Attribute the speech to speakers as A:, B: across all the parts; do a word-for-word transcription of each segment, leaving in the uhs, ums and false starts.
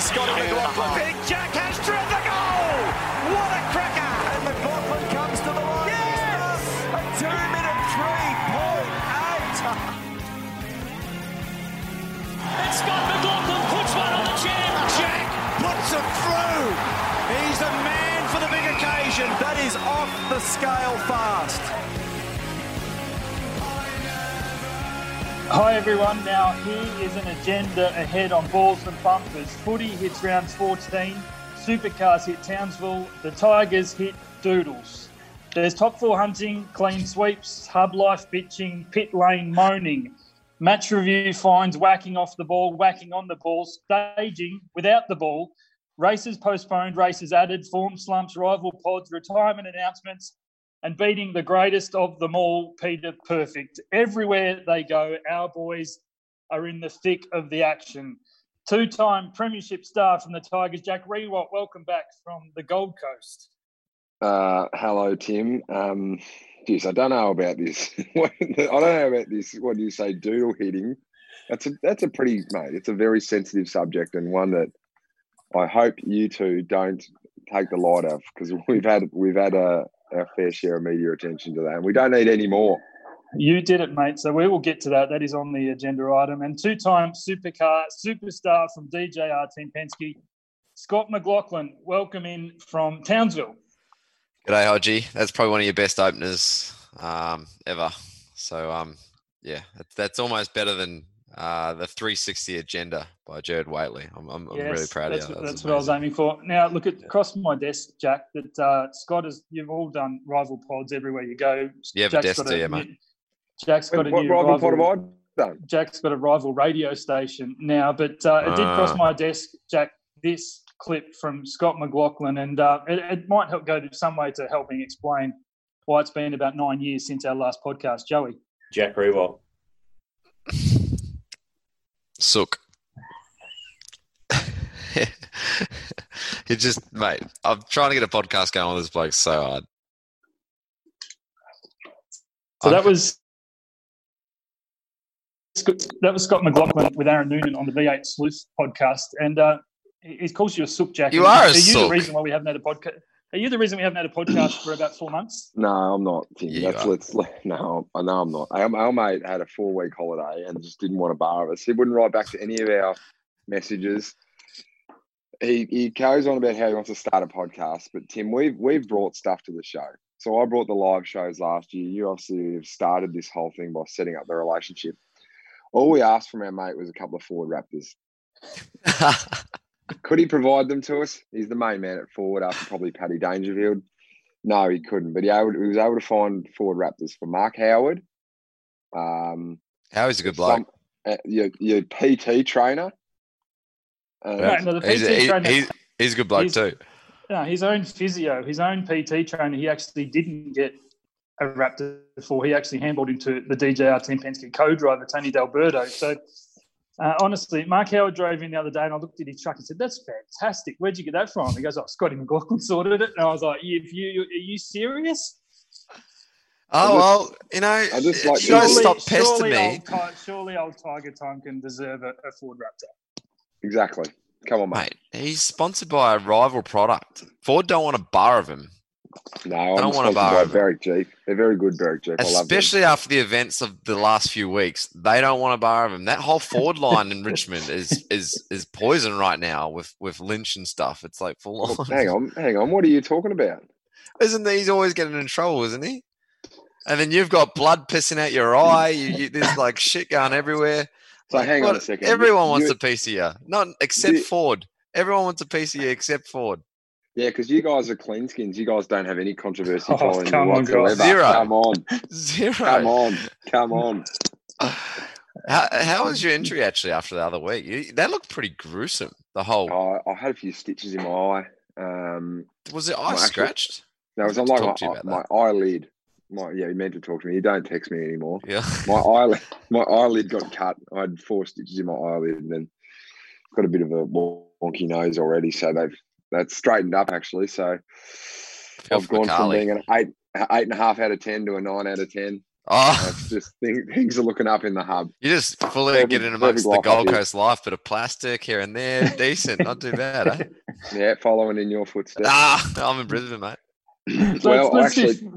A: Scotty McLaughlin. Big Jack has drilled the goal. What a cracker! And McLaughlin comes to the line. Yes! A two-minute three point eight.
B: And Scott McLaughlin puts one on the chin.
A: Jack puts it through. He's the man for the big occasion. That is off the scale fast.
C: Hi everyone, now here is an agenda ahead on Balls and Bumpers. Footy hits round fourteen, Supercars hit Townsville, the Tigers hit Doodles. There's top four hunting, clean sweeps, hub life bitching, pit lane moaning. Match review finds whacking off the ball, whacking on the ball, staging without the ball, races postponed, races added, form slumps, rival pods, retirement announcements, and beating the greatest of them all, Peter Perfect. Everywhere they go, our boys are in the thick of the action. Two-time premiership star from the Tigers, Jack Riewoldt, welcome back from the Gold Coast.
D: Uh, hello, Tim. Um, geez, I don't know about this. I don't know about this. What do you say, doodle hitting? That's a that's a pretty, mate, it's a very sensitive subject and one that I hope you two don't take the light of, because we've had we've had a our fair share of media attention to that, and we don't need any more.
C: You did it, mate. So we will get to that. That is on the agenda item. And two-time supercar superstar from D J R Team Penske, Scott McLaughlin, welcome in from Townsville.
E: G'day, Hodgie. That's probably one of your best openers um, ever. So, um, yeah, that's, that's almost better than uh, the three sixty agenda by Jared Waitley. I'm, I'm,
C: yes,
E: I'm really proud
C: that's,
E: of you. That
C: That's what I was aiming for. Now, look, at across my desk, Jack, that uh, Scott has, you've all done rival pods everywhere you go.
E: You have
C: Jack's
E: a desk,
C: got
E: do
C: a,
E: you, mate?
C: Jack's got a
D: what
C: new
D: rival
C: rival,
D: pod have I done?
C: Jack's got a rival radio station now, but uh, it did cross
E: Ah.
C: my desk, Jack, this clip from Scott McLaughlin, and uh, it, it might help go to some way to helping explain why it's been about nine years since our last podcast. Joey.
F: Jack Riewoldt.
E: Sook. You just, mate, I'm trying to get a podcast going with this bloke so hard.
C: So
E: I'm-
C: that was that was Scott McLaughlin with Aaron Noonan on the V eight Sleuth podcast, and uh, he he calls you a sook, Jack.
E: You are a
C: are you
E: sook.
C: the reason why we haven't had a podcast? Are you the reason we haven't had a podcast for about four months?
D: No, I'm not. Tim.
E: Yeah, you
D: That's
E: are.
D: let's let- no, I know I'm not. Our, our mate had a four week holiday and just didn't want to bar us. He wouldn't write back to any of our messages. He he goes on about how he wants to start a podcast, but Tim, we've we've brought stuff to the show. So I brought the live shows last year. You obviously have started this whole thing by setting up the relationship. All we asked from our mate was a couple of forward Raptors. Could he provide them to us? He's the main man at forward after probably Paddy Dangerfield. No, he couldn't, but he, able, he was able to find forward Raptors for Mark Howard. Um,
E: How is a good bloke?
D: some, uh, your, your P T trainer. Uh,
C: Right, no, the
E: He's,
C: P T
E: he-
C: trainer-
E: he's, he's a good bloke
C: he's-
E: too.
C: No, his own physio, his own P T trainer, he actually didn't get a Raptor for. He actually handballed into the D J R Team Penske co-driver, Tony D'Alberto. So, uh, honestly, Mark Howard drove in the other day and I looked at his truck and said, "That's fantastic. Where'd you get that from?" He goes, "Oh, Scotty McLaughlin sorted it." And I was like, "You, you, are you serious?"
E: Oh, well, you know,
D: I just like-
E: you guys
D: Surely-
E: stop pestering
C: surely
E: me.
C: Old, Ti- surely old Tiger Tongue can deserve a, a Ford Raptor.
D: Exactly. Come on, mate.
E: Mate, he's sponsored by a rival product. Ford don't want a bar of him,
D: No, I'm
E: don't want to
D: sponsored
E: borrow
D: by
E: them.
D: Berwick Jeep. They're very good, Berwick Jeep. I love them.
E: especially after the events of the last few weeks. They don't want a bar of him. That whole Ford line in Richmond is is is poison right now with, with Lynch and stuff. It's like full
D: Well,
E: on.
D: hang on, hang on. What are you talking about?
E: Isn't he? He's always getting in trouble, isn't he? And then you've got blood pissing out your eye. You, you, there's like shit going everywhere.
D: So hang on
E: What-
D: a second.
E: Everyone
D: You-
E: wants
D: you-
E: a piece of you, not except
D: You-
E: Ford. Everyone wants a piece of you except Ford.
D: Yeah, because you guys are clean skins. You guys don't have any controversy
C: Oh,
D: following you
C: come on, guys.
D: whatsoever.
E: Zero.
D: Come on,
E: Zero.
D: come on, come on.
E: How, how was your injury actually after the other week? You, that looked pretty gruesome. The whole
D: I, I had a few stitches in my eye. Um,
E: was it eye
D: well, actually-
E: scratched?
D: no, it was
E: I
D: on
E: meant
D: like
E: to
D: my,
E: talk to you about
D: my eyelid. My yeah, he meant to talk to me. You don't text me anymore.
E: Yeah.
D: My eyelid, my eyelid got cut. I had four stitches in my eyelid, and then got a bit of a wonky nose already. So they've that's straightened up actually. So
E: Feel
D: I've
E: for
D: gone from
E: Carly.
D: being an eight, eight and a half out of ten to a nine out of ten.
E: Oh,
D: It's just things, things are looking up in the hub.
E: you just fully
D: Perfect-
E: getting amongst
D: perfect
E: the
D: life up
E: Gold
D: here.
E: Coast life, bit of plastic here and there, decent, not too bad, eh?
D: Yeah, following in your footsteps.
E: Ah, I'm in Brisbane, mate.
C: So
D: well,
C: let's
D: actually,
C: see-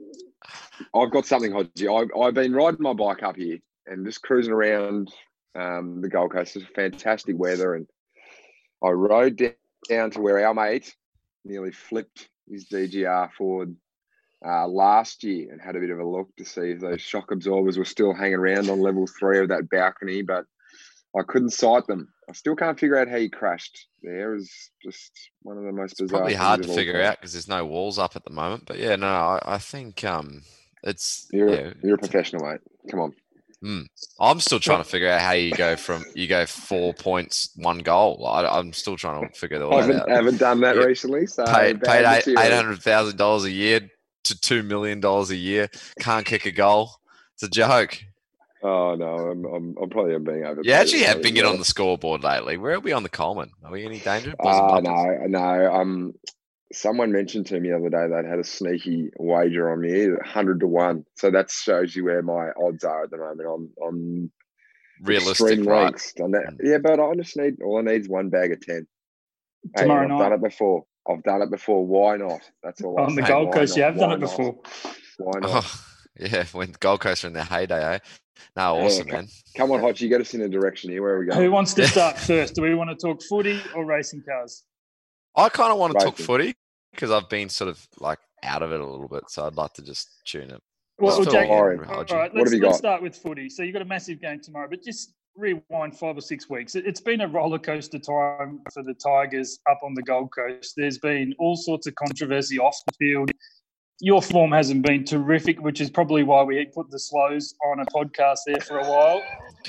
D: I've got something, Hodgie. I, I've been riding my bike up here and just cruising around um, the Gold Coast. It's fantastic weather, and I rode down, down to where our mate nearly flipped his D G R Ford uh, last year and had a bit of a look to see if those shock absorbers were still hanging around on level three of that balcony, but I couldn't sight them. I still can't figure out how he crashed. There is just one of the most bizarre.
E: Probably
D: things
E: hard
D: of
E: to
D: all
E: figure
D: time.
E: out because there's no walls up at the moment. But yeah, no, I, I think um, it's
D: You're,
E: yeah,
D: you're a professional, mate. Come on.
E: I'm still trying to figure out how you go from you go four points, one goal. I, I'm still trying to figure all
D: I
E: that
D: haven't,
E: out.
D: haven't done that
E: Yeah.
D: recently, so
E: Paid
D: bad
E: paid eight
D: material.
E: eight hundred thousand dollars a year to two million dollars a year. Can't kick a goal. It's a joke.
D: Oh no, I'm I'm, I'm probably being overpaid.
E: You actually
D: at
E: have
D: the
E: been
D: moment,
E: getting on
D: but-
E: the scoreboard lately. Where are we on the Coleman? Are we any danger?
D: Ah,
E: Bosom buckets?
D: no, no. Um, someone mentioned to me the other day they'd had a sneaky wager on me, hundred to one. So that shows you where my odds are at the moment. I'm on
E: Realistic,
D: extreme
E: right?
D: lengths. On that.
E: Mm.
D: Yeah, but I just need all I need is one bag of ten. Hey,
C: Tomorrow
D: and I've
C: night.
D: done it before. I've done it before. Why not? That's all.
C: On
D: I
C: the
D: say.
C: Gold
D: Why
C: Coast,
D: not?
C: you have done
D: Why
C: it
D: not?
C: before.
D: Why not?
E: Oh, yeah, when Gold Coast are in their heyday, eh? No,
D: Yeah,
E: awesome,
D: co-
E: man.
D: Come on, Hodge, you get us in a direction here. Where are we
C: Who
D: going?
C: wants to
E: Yeah.
C: start first? Do we want to talk footy or racing cars?
E: I kind of want to talk
D: Racing.
E: footy because I've been sort of like out of it a little bit, so I'd like to just tune it.
C: Well,
E: Let's
C: Jack,
E: fill
C: all
E: in,
D: Alright.
E: Hodgie.
C: right,
D: What have
C: let's,
D: you
C: let's
D: got?
C: start with footy. So you've got a massive game tomorrow, but just rewind five or six weeks. It, it's been a roller coaster time for the Tigers up on the Gold Coast. There's been all sorts of controversy off the field. Your form hasn't been terrific, which is probably why we put the Slows on a podcast there for a while.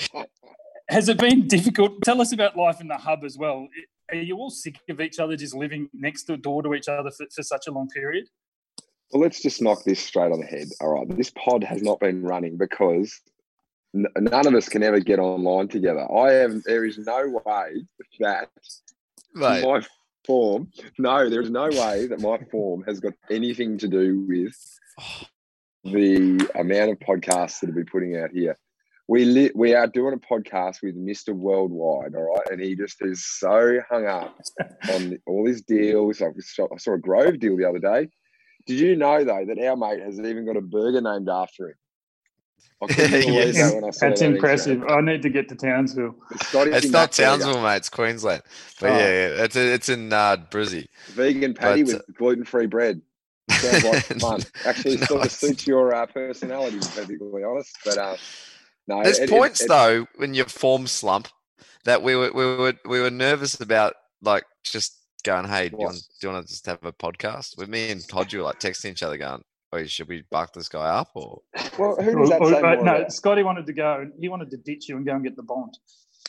C: Has it been difficult? Tell us about life in the hub as well. Are you all sick of each other just living next door to each other for, for such a long period?
D: Well, let's just knock this straight on the head. All right, this pod has not been running because n- none of us can ever get online together. I have. There is no way that
E: Mate,
D: my form. No, there is no way that my form has got anything to do with the amount of podcasts that have been putting out here. We li- we are doing a podcast with Mister Worldwide, all right, and he just is so hung up on the, all his deals. I saw, I saw a Grove deal the other day. Did you know though that our mate has even got a burger named after him? I couldn't believe
E: Yes.
D: that when I saw
C: That's
D: that
C: impressive.
D: Instagram.
C: I need to get to Townsville.
D: The Scotty
E: it's not
D: Mac burger.
E: Townsville, mate. It's Queensland. But
C: Oh.
E: yeah, yeah, it's it's in uh, Brizzy.
D: Vegan patty
E: But,
D: with gluten-free bread. Sounds like fun. Actually,
E: No,
D: sort of
E: it's-
D: suits your uh, personality, to be perfectly honest. But uh, no,
E: There's
D: it- it-
E: points
D: it-
E: though in your form slump that we were we were we were nervous about, like just going, hey, do you,
D: What?
E: want, do you want to just have a podcast with me and Hodge? Were like texting each other, going, "Wait, should we buck this guy up?" Or
D: Well, who does that
C: Or-
D: say
C: or-
D: more
C: uh, no,
D: about?
C: Scotty wanted to go. He wanted to ditch you and go and get the Bond.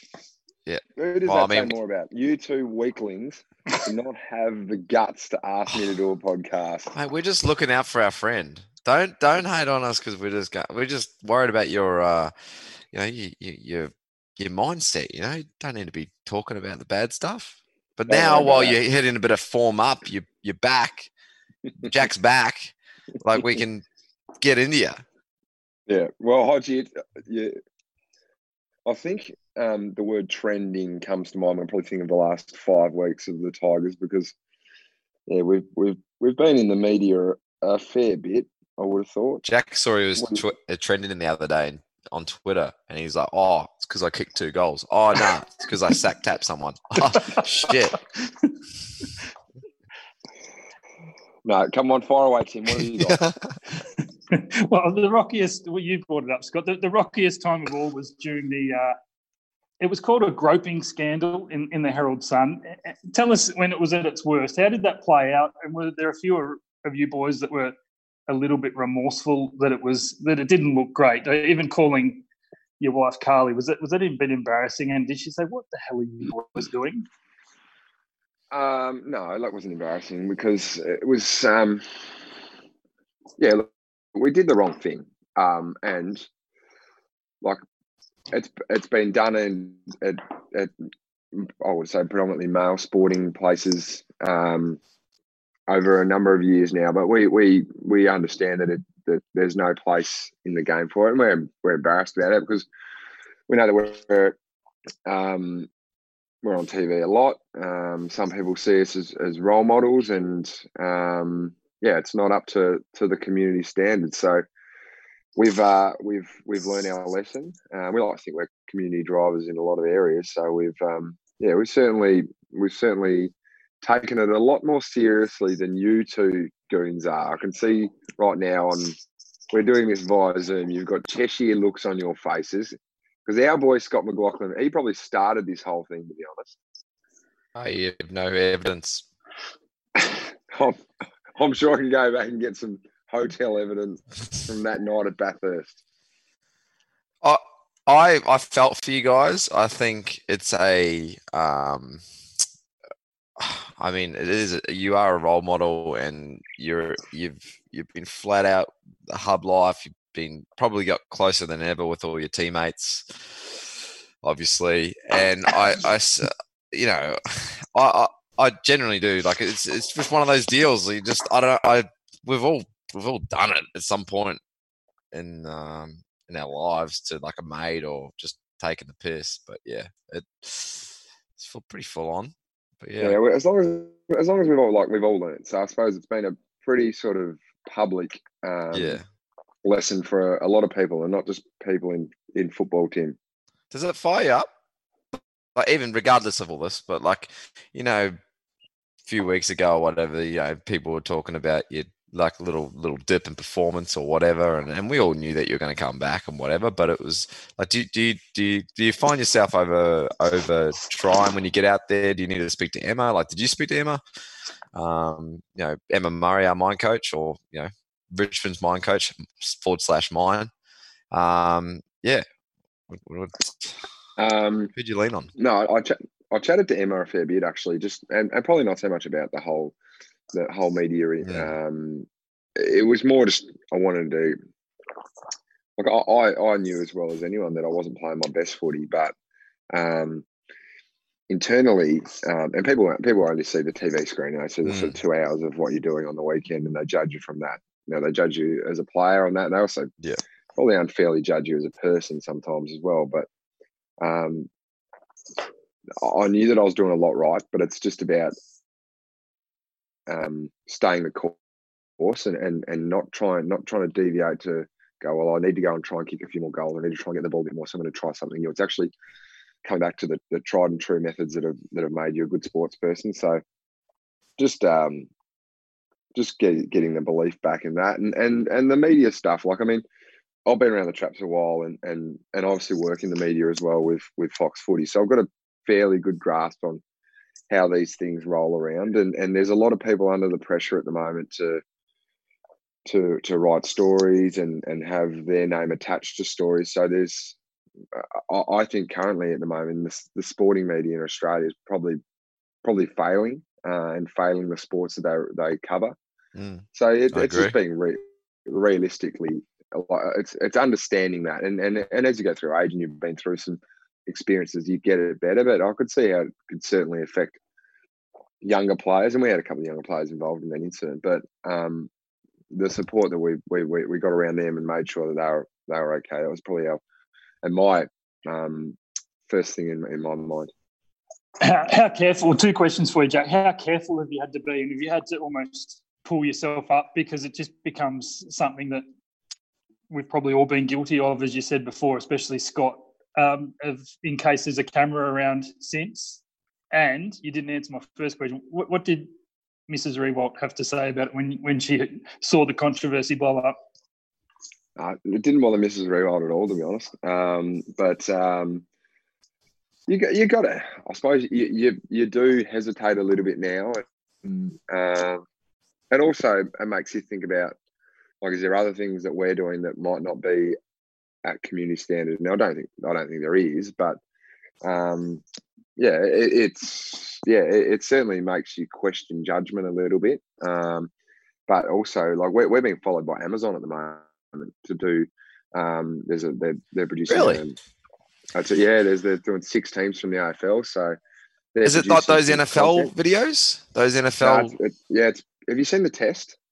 D: Who does
E: Well,
D: that
E: I mean-
D: say more about? You two weaklings do not have the guts to ask me to do a podcast.
E: mate, we're just looking out for our friend. Don't don't hate on us because we're just go- we're just worried about your uh, you know, you, you, your your mindset. You know, you don't need to be talking about the bad stuff. But
D: Don't
E: now,
D: worry about
E: while
D: that.
E: you're hitting a bit of form up, you you're back. Jack's back. Like we can get into you.
D: Yeah. Well, Hodgie, it- yeah, I think um, the word trending comes to mind when I probably think of the last five weeks of the Tigers because yeah, we've we've we've been in the media a fair bit. I would have thought.
E: Jack saw he was
D: What do
E: tw- uh, trending the other day on Twitter, and he's like, "Oh, it's because I kicked two goals. Oh, no, it's because I sack tapped someone. Oh, shit."
D: No, come on, fire away, Tim. What have you got?
C: Well, the rockiest, well, you brought it up, Scott. The, the rockiest time of all was during the, uh, it was called a groping scandal in, in the Herald Sun. Uh, Tell us when it was at its worst. How did that play out? And were there a few of you boys that were a little bit remorseful that it was, that it didn't look great? Uh, Even calling your wife Carly, was it, was that a bit embarrassing? And did she say, what the hell are you boys doing?
D: Um, no, that wasn't embarrassing because it was, um, yeah, look, we did the wrong thing. Um, and like it's it's been done in at, at I would say predominantly male sporting places um, over a number of years now. But we we we understand that it that there's no place in the game for it, and we're we're embarrassed about it because we know that we're um, we're on T V a lot. Um, some people see us as, as role models, and um, yeah, it's not up to to the community standards. So we've uh, we've we've learned our lesson. Uh, we like to think we're community drivers in a lot of areas. So we've um, yeah, we've certainly we've certainly taken it a lot more seriously than you two goons are. I can see right now on we're doing this via Zoom. You've got Cheshire looks on your faces because our boy Scott McLaughlin, he probably started this whole thing. To be honest,
E: I have no evidence.
D: I'm, I'm sure I can go back and get some hotel evidence from that night at Bathurst.
E: I I I felt for you guys. I think it's a. Um, I mean, it is. You are a role model, and you're you've you've been flat out the hub life. You've been probably got closer than ever with all your teammates, obviously. And I, I you know, I, I I generally do like it's it's just one of those deals. You just I don't I we've all we've all done it at some point in um in our lives to like a mate or just taking the piss. But yeah, it, it's pretty full on. But yeah.
D: yeah, as long as as long as we've all like we've all learned. So I suppose it's been a pretty sort of public um,
E: yeah.
D: lesson for a lot of people, and not just people in in football, Tim.
E: Does it fire you up? Like even regardless of all this, but like you know, a few weeks ago or whatever, you know, people were talking about you like a little little dip in performance or whatever, and, and we all knew that you were going to come back and whatever. But it was like, do you, do you do you, do you find yourself over over trying when you get out there? Do you need to speak to Emma? Like, did you speak to Emma? Um, you know, Emma Murray, our mind coach, or you know, Richmond's mind coach forward slash mine. Um, yeah. What, what,
D: um,
E: who'd you lean on?
D: No, I ch- I chatted to Emma a fair bit actually, just and, and probably not so much about the whole. The whole media,
E: yeah.
D: um, it was more just I wanted to like I, I knew as well as anyone that I wasn't playing my best footy, but um, internally, um, and people people only see the T V screen. They see the mm. sort of two hours of what you're doing on the weekend, and they judge you from that. You know, they judge you as a player on that, and they also
E: yeah.
D: probably unfairly judge you as a person sometimes as well. But um, I knew that I was doing a lot right, but it's just about Um, staying the course and, and and not trying not trying to deviate to go, well, I need to go and try and kick a few more goals. I need to try and get the ball a bit more. So I'm going to try something new. It's actually coming back to the, the tried and true methods that have that have made you a good sports person. So just um, just get, getting the belief back in that, and and and the media stuff. Like I mean, I've been around the traps a while, and and and obviously work in the media as well with with Fox Footy. So I've got a fairly good grasp on how these things roll around, and, and there's a lot of people under the pressure at the moment to to to write stories and and have their name attached to stories. So there's, I, I think currently at the moment, the, the sporting media in Australia is probably probably failing uh, and failing the sports that they they cover.
E: Mm,
D: so it,
E: I
D: it's
E: agree.
D: just being re, realistically, it's it's understanding that, and and and as you go through age and you've been through some experiences, you get it better. But I could see how it could certainly affect younger players, and we had a couple of younger players involved in that incident. But um, the support that we, we we we got around them and made sure that they were they were okay. That was probably our and my um, first thing in in my mind.
C: How, how careful? Two questions for you, Jack. How careful have you had to be, and have you had to almost pull yourself up because it just becomes something that we've probably all been guilty of, as you said before, especially Scott. Um, of in case there's a camera around since, and you didn't answer my first question. What, what did Missus Rewalt have to say about it when when she saw the controversy blow up?
D: Uh, it didn't bother Missus Rewalt at all, to be honest. Um, but um, you got you got to. I suppose you, you you do hesitate a little bit now, and, uh, and also it makes you think about, like, is there other things that we're doing that might not be at community standard? Now, I don't think I don't think there is, but um, yeah, it, it's yeah, it, it certainly makes you question judgment a little bit. Um, but also, like we're we're being followed by Amazon at the moment to do. Um, there's a they're they're producing.
E: Really?
D: Um, that's it. Yeah, there's they're doing six teams from the A F L. So
E: is it like those N F L content. videos? Those N F L?
D: No, it's, it, yeah. It's, have you seen the test?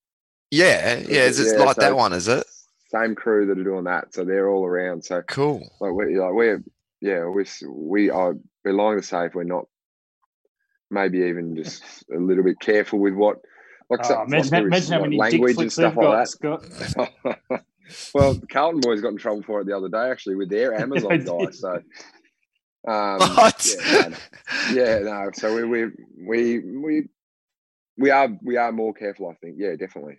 E: Yeah, yeah, it's just
D: Yeah,
E: like
D: so
E: that
D: it's
E: one, is it?
D: Same crew that are doing that, so they're all around. So
E: Cool.
D: like we like we're yeah we we are we're lying to say if we're not maybe even just a little bit careful with what like,
C: Oh,
D: so,
C: imagine,
D: like
C: imagine how
D: what,
C: many dick
D: language and
C: flicks
D: stuff
C: they've got,
D: like
C: Scott.
D: that. Well, the Carlton boys got in trouble for it the other day actually with their Amazon
C: They
D: guy.
C: did.
D: So um,
E: What?
D: yeah, no, yeah, no. So we we we we we are we are more careful, I think. Yeah, definitely.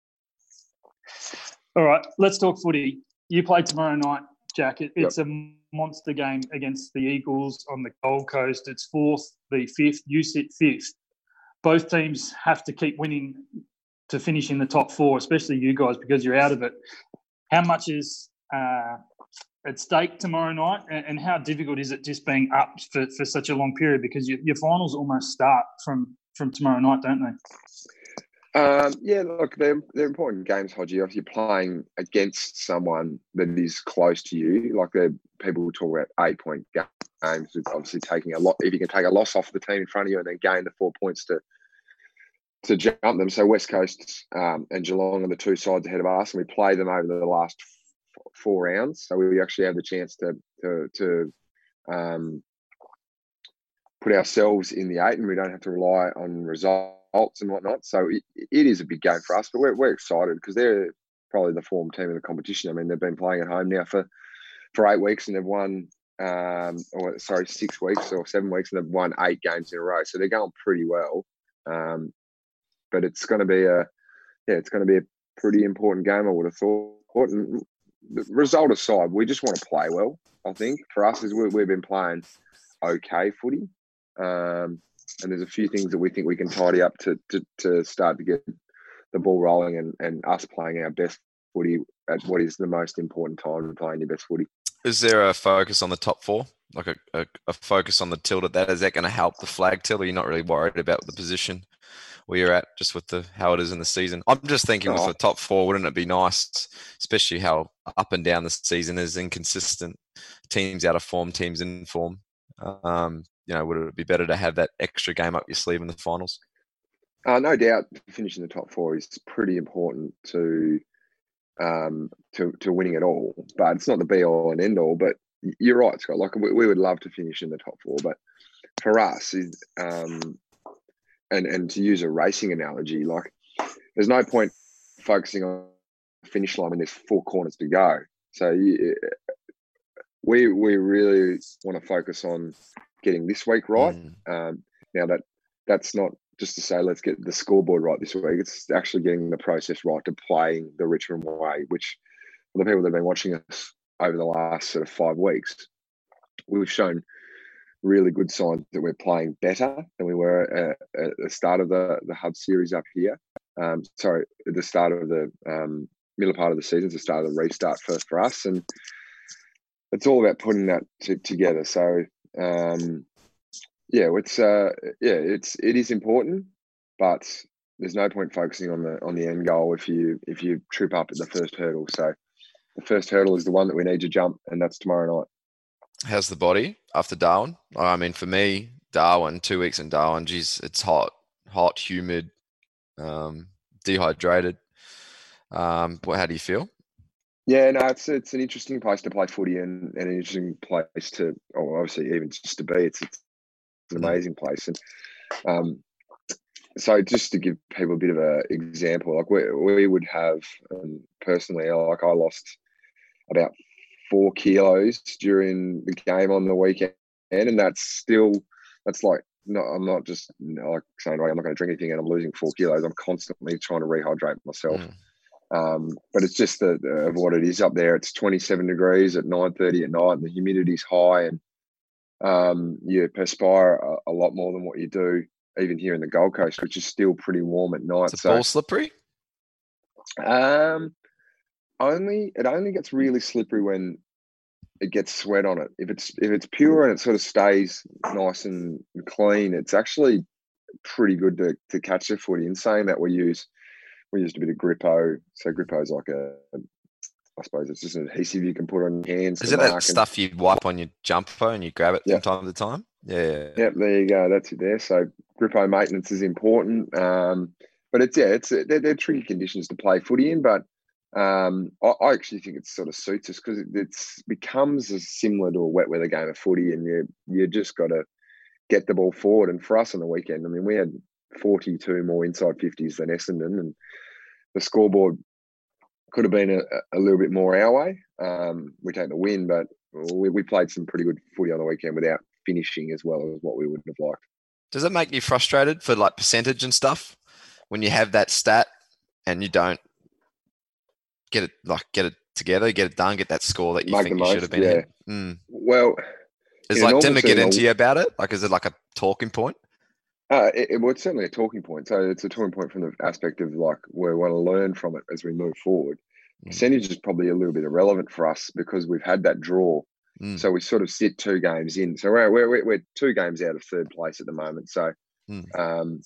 C: All right, let's talk footy. You play tomorrow night, Jack. It,
D: Yep.
C: it's a monster game against the Eagles on the Gold Coast. It's fourth v fifth. You sit fifth. Both teams have to keep winning to finish in the top four, especially you guys because you're out of it. How much is uh, at stake tomorrow night, and, and how difficult is it just being up for, for such a long period? Because your, your finals almost start from, from tomorrow night, don't they?
D: Um, yeah, look, they're they're important games, Hodgie. If you're playing against someone that is close to you, like the people talk about eight point games, it's obviously taking a lot. If you can take a loss off the team in front of you and then gain the four points to to jump them. So West Coast um, and Geelong are the two sides ahead of us, and we play them over the last f- four rounds. So we actually have the chance to to to um, put ourselves in the eight, and we don't have to rely on results and whatnot. So it, it is a big game for us, but we're, we're excited because they're probably the form team in the competition. I mean, they've been playing at home now for, for eight weeks and they've won, um, or sorry, six weeks or seven weeks and they've won eight games in a row. So they're going pretty well. Um, but it's going to be a, yeah, it's going to be a pretty important game, I would have thought. And the result aside, we just want to play well, I think. For us, is we, we've been playing okay footy. Um, and there's a few things that we think we can tidy up to to, to start to get the ball rolling and, and us playing our best footy at what is the most important time of playing your best footy.
E: Is there a focus on the top four? Like a, a, a focus on the tilt at that? Is that going to help the flag tilt? Or you're not really worried about the position where you're at just with the how it is in the season? I'm just thinking with
D: Oh.
E: the top four, wouldn't it be nice, especially how up and down the season is, inconsistent, teams out of form, teams in form. Um, you know, would it be better to have that extra game up your sleeve in the finals?
D: Uh, no doubt finishing the top four is pretty important to um, to to winning it all, but it's not the be all and end all. But you're right, Scott. Like we, we would love to finish in the top four, but for us, is um, and and to use a racing analogy, like there's no point focusing on the finish line when there's four corners to go. So you, we we really want to focus on getting this week right.
E: Mm.
D: Um, now that that's not just to say let's get the scoreboard right this week. It's actually getting the process right to playing the Richmond way, which for the people that have been watching us over the last sort of five weeks, we've shown really good signs that we're playing better than we were at, at the start of the, the Hub series up here. Um, sorry, at the start of the um, middle part of the season, the start of the restart for, for us. And it's all about putting that t- together. So, um, yeah, it's uh, yeah, it's it is important, but there's no point focusing on the on the end goal if you if you trip up at the first hurdle. So the first hurdle is the one that we need to jump, and that's tomorrow night.
E: How's the body after Darwin? I mean, for me, Darwin, two weeks in Darwin, geez, it's hot, hot, humid, um, dehydrated. Um, what, how do you feel?
D: Yeah, no, it's it's an interesting place to play footy and, and an interesting place to, oh, obviously even just to be. It's, it's an amazing place, and um, so just to give people a bit of an example, like we we would have um, personally, like I lost about four kilos during the game on the weekend, and that's still that's like no, I'm not just like saying right, I'm not going to drink anything and I'm losing four kilos. I'm constantly trying to rehydrate myself.
E: Mm.
D: Um, but it's just the, the, of what it is up there. It's twenty-seven degrees at nine thirty at night, and the humidity's high, and um, you perspire a, a lot more than what you do even here in the Gold Coast, which is still pretty warm at night.
E: Is the
D: so,
E: ball slippery?
D: um, only it only gets really slippery when it gets sweat on it. If it's if it's pure and it sort of stays nice and clean, it's actually pretty good to to catch the footy. In saying that, we use. We used a bit of Grippo. So Grippo is like a, I suppose it's just an adhesive you can put on your hands.
E: Is
D: to
E: it that
D: mark
E: stuff you wipe on your jumper and you grab it
D: Yeah.
E: from time to time? Yeah.
D: and, yep, there you go. That's it there. So Grippo maintenance is important. Um, but it's yeah, it's they're, they're tricky conditions to play footy in. But um, I, I actually think it sort of suits us because it it's, becomes as similar to a wet weather game of footy, and you you just got to get the ball forward. And for us on the weekend, I mean, we had forty-two more inside fifties than Essendon, and the scoreboard could have been a, a little bit more our way. Um, we take the win, but we, we played some pretty good footy on the weekend without finishing as well as what we would have liked.
E: Does it make you frustrated for like percentage and stuff when you have that stat and you don't get it like get it together, get it done, get that score that you
D: Make
E: think
D: the
E: you
D: most,
E: should have been
D: yeah.
E: in? Mm.
D: Well,
E: Is
D: in a
E: like
D: normal
E: Dimmer get
D: season,
E: into you about it? Like, is it like a talking point?
D: Uh, it, it, well, it's certainly a talking point. So it's a talking point from the aspect of like we want to learn from it as we move forward.
E: Mm.
D: Percentage is probably a little bit irrelevant for us because we've had that draw.
E: Mm.
D: So we sort of sit two games in. So we're, we're, we're two games out of third place at the moment. So
E: Mm.
D: um,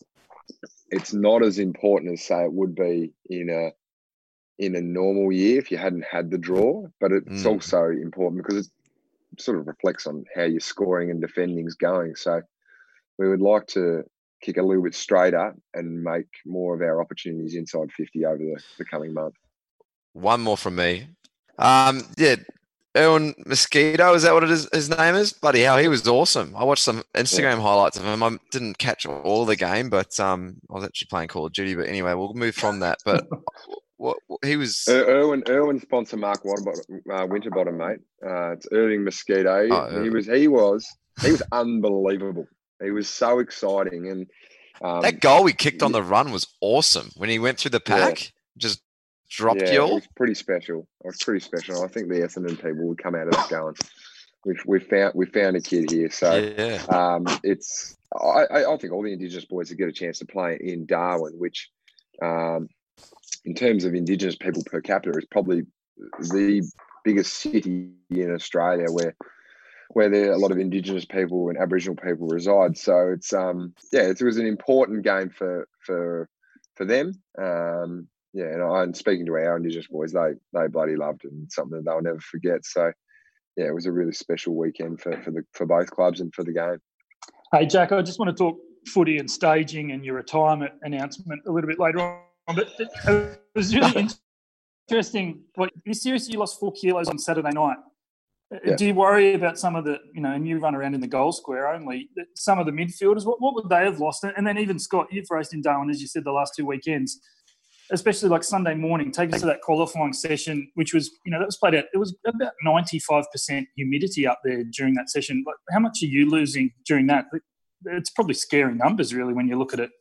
D: it's not as important as, say, it would be in a in a normal year if you hadn't had the draw. But it's
E: Mm.
D: also important because it sort of reflects on how your scoring and defending is going. So we would like to kick a little bit straighter and make more of our opportunities inside fifty over the, the coming month.
E: One more from me. Um, yeah, Erwin Mosquito, is that what it is? His name is? Bloody hell, he was awesome. I watched some Instagram yeah. highlights of him. I didn't catch all the game, but um, I was actually playing Call of Duty. But anyway, we'll move from that. But what, what he was
D: er, Erwin Erwin sponsor Mark Winterbottom, uh, Winterbottom mate. Uh, it's Irving Mosquito.
E: Oh,
D: he was he was he was unbelievable. He was so exciting, and um,
E: that goal we kicked on the run was awesome. When he went through the pack, yeah. just dropped
D: yeah,
E: you all.
D: It was pretty special. It was pretty special. I think the Essendon people would come out of that going, "We've we found we found a kid here." So
E: yeah. um,
D: it's I, I think all the Indigenous boys would get a chance to play in Darwin, which um, in terms of Indigenous people per capita is probably the biggest city in Australia where. where there are a lot of Indigenous people and Aboriginal people reside. So it's um yeah, it was an important game for for for them. Um, yeah, and I'm speaking to our Indigenous boys, they they bloody loved it, and something that they'll never forget. So yeah, it was a really special weekend for for the for both clubs and for the game.
C: Hey Jack, I just want to talk footy and staging and your retirement announcement a little bit later on. But it was really interesting. What you seriously lost four kilos on Saturday night. Yeah. Do you worry about some of the, you know, and you run around in the goal square only, some of the midfielders, what, what would they have lost? And then even, Scott, you've raced in Darwin, as you said, the last two weekends, especially like Sunday morning, take us to that qualifying session, which was, you know, that was played out. It was about ninety-five percent humidity up there during that session. Like, how much are you losing during that? It's probably scary numbers, really, when you look at it.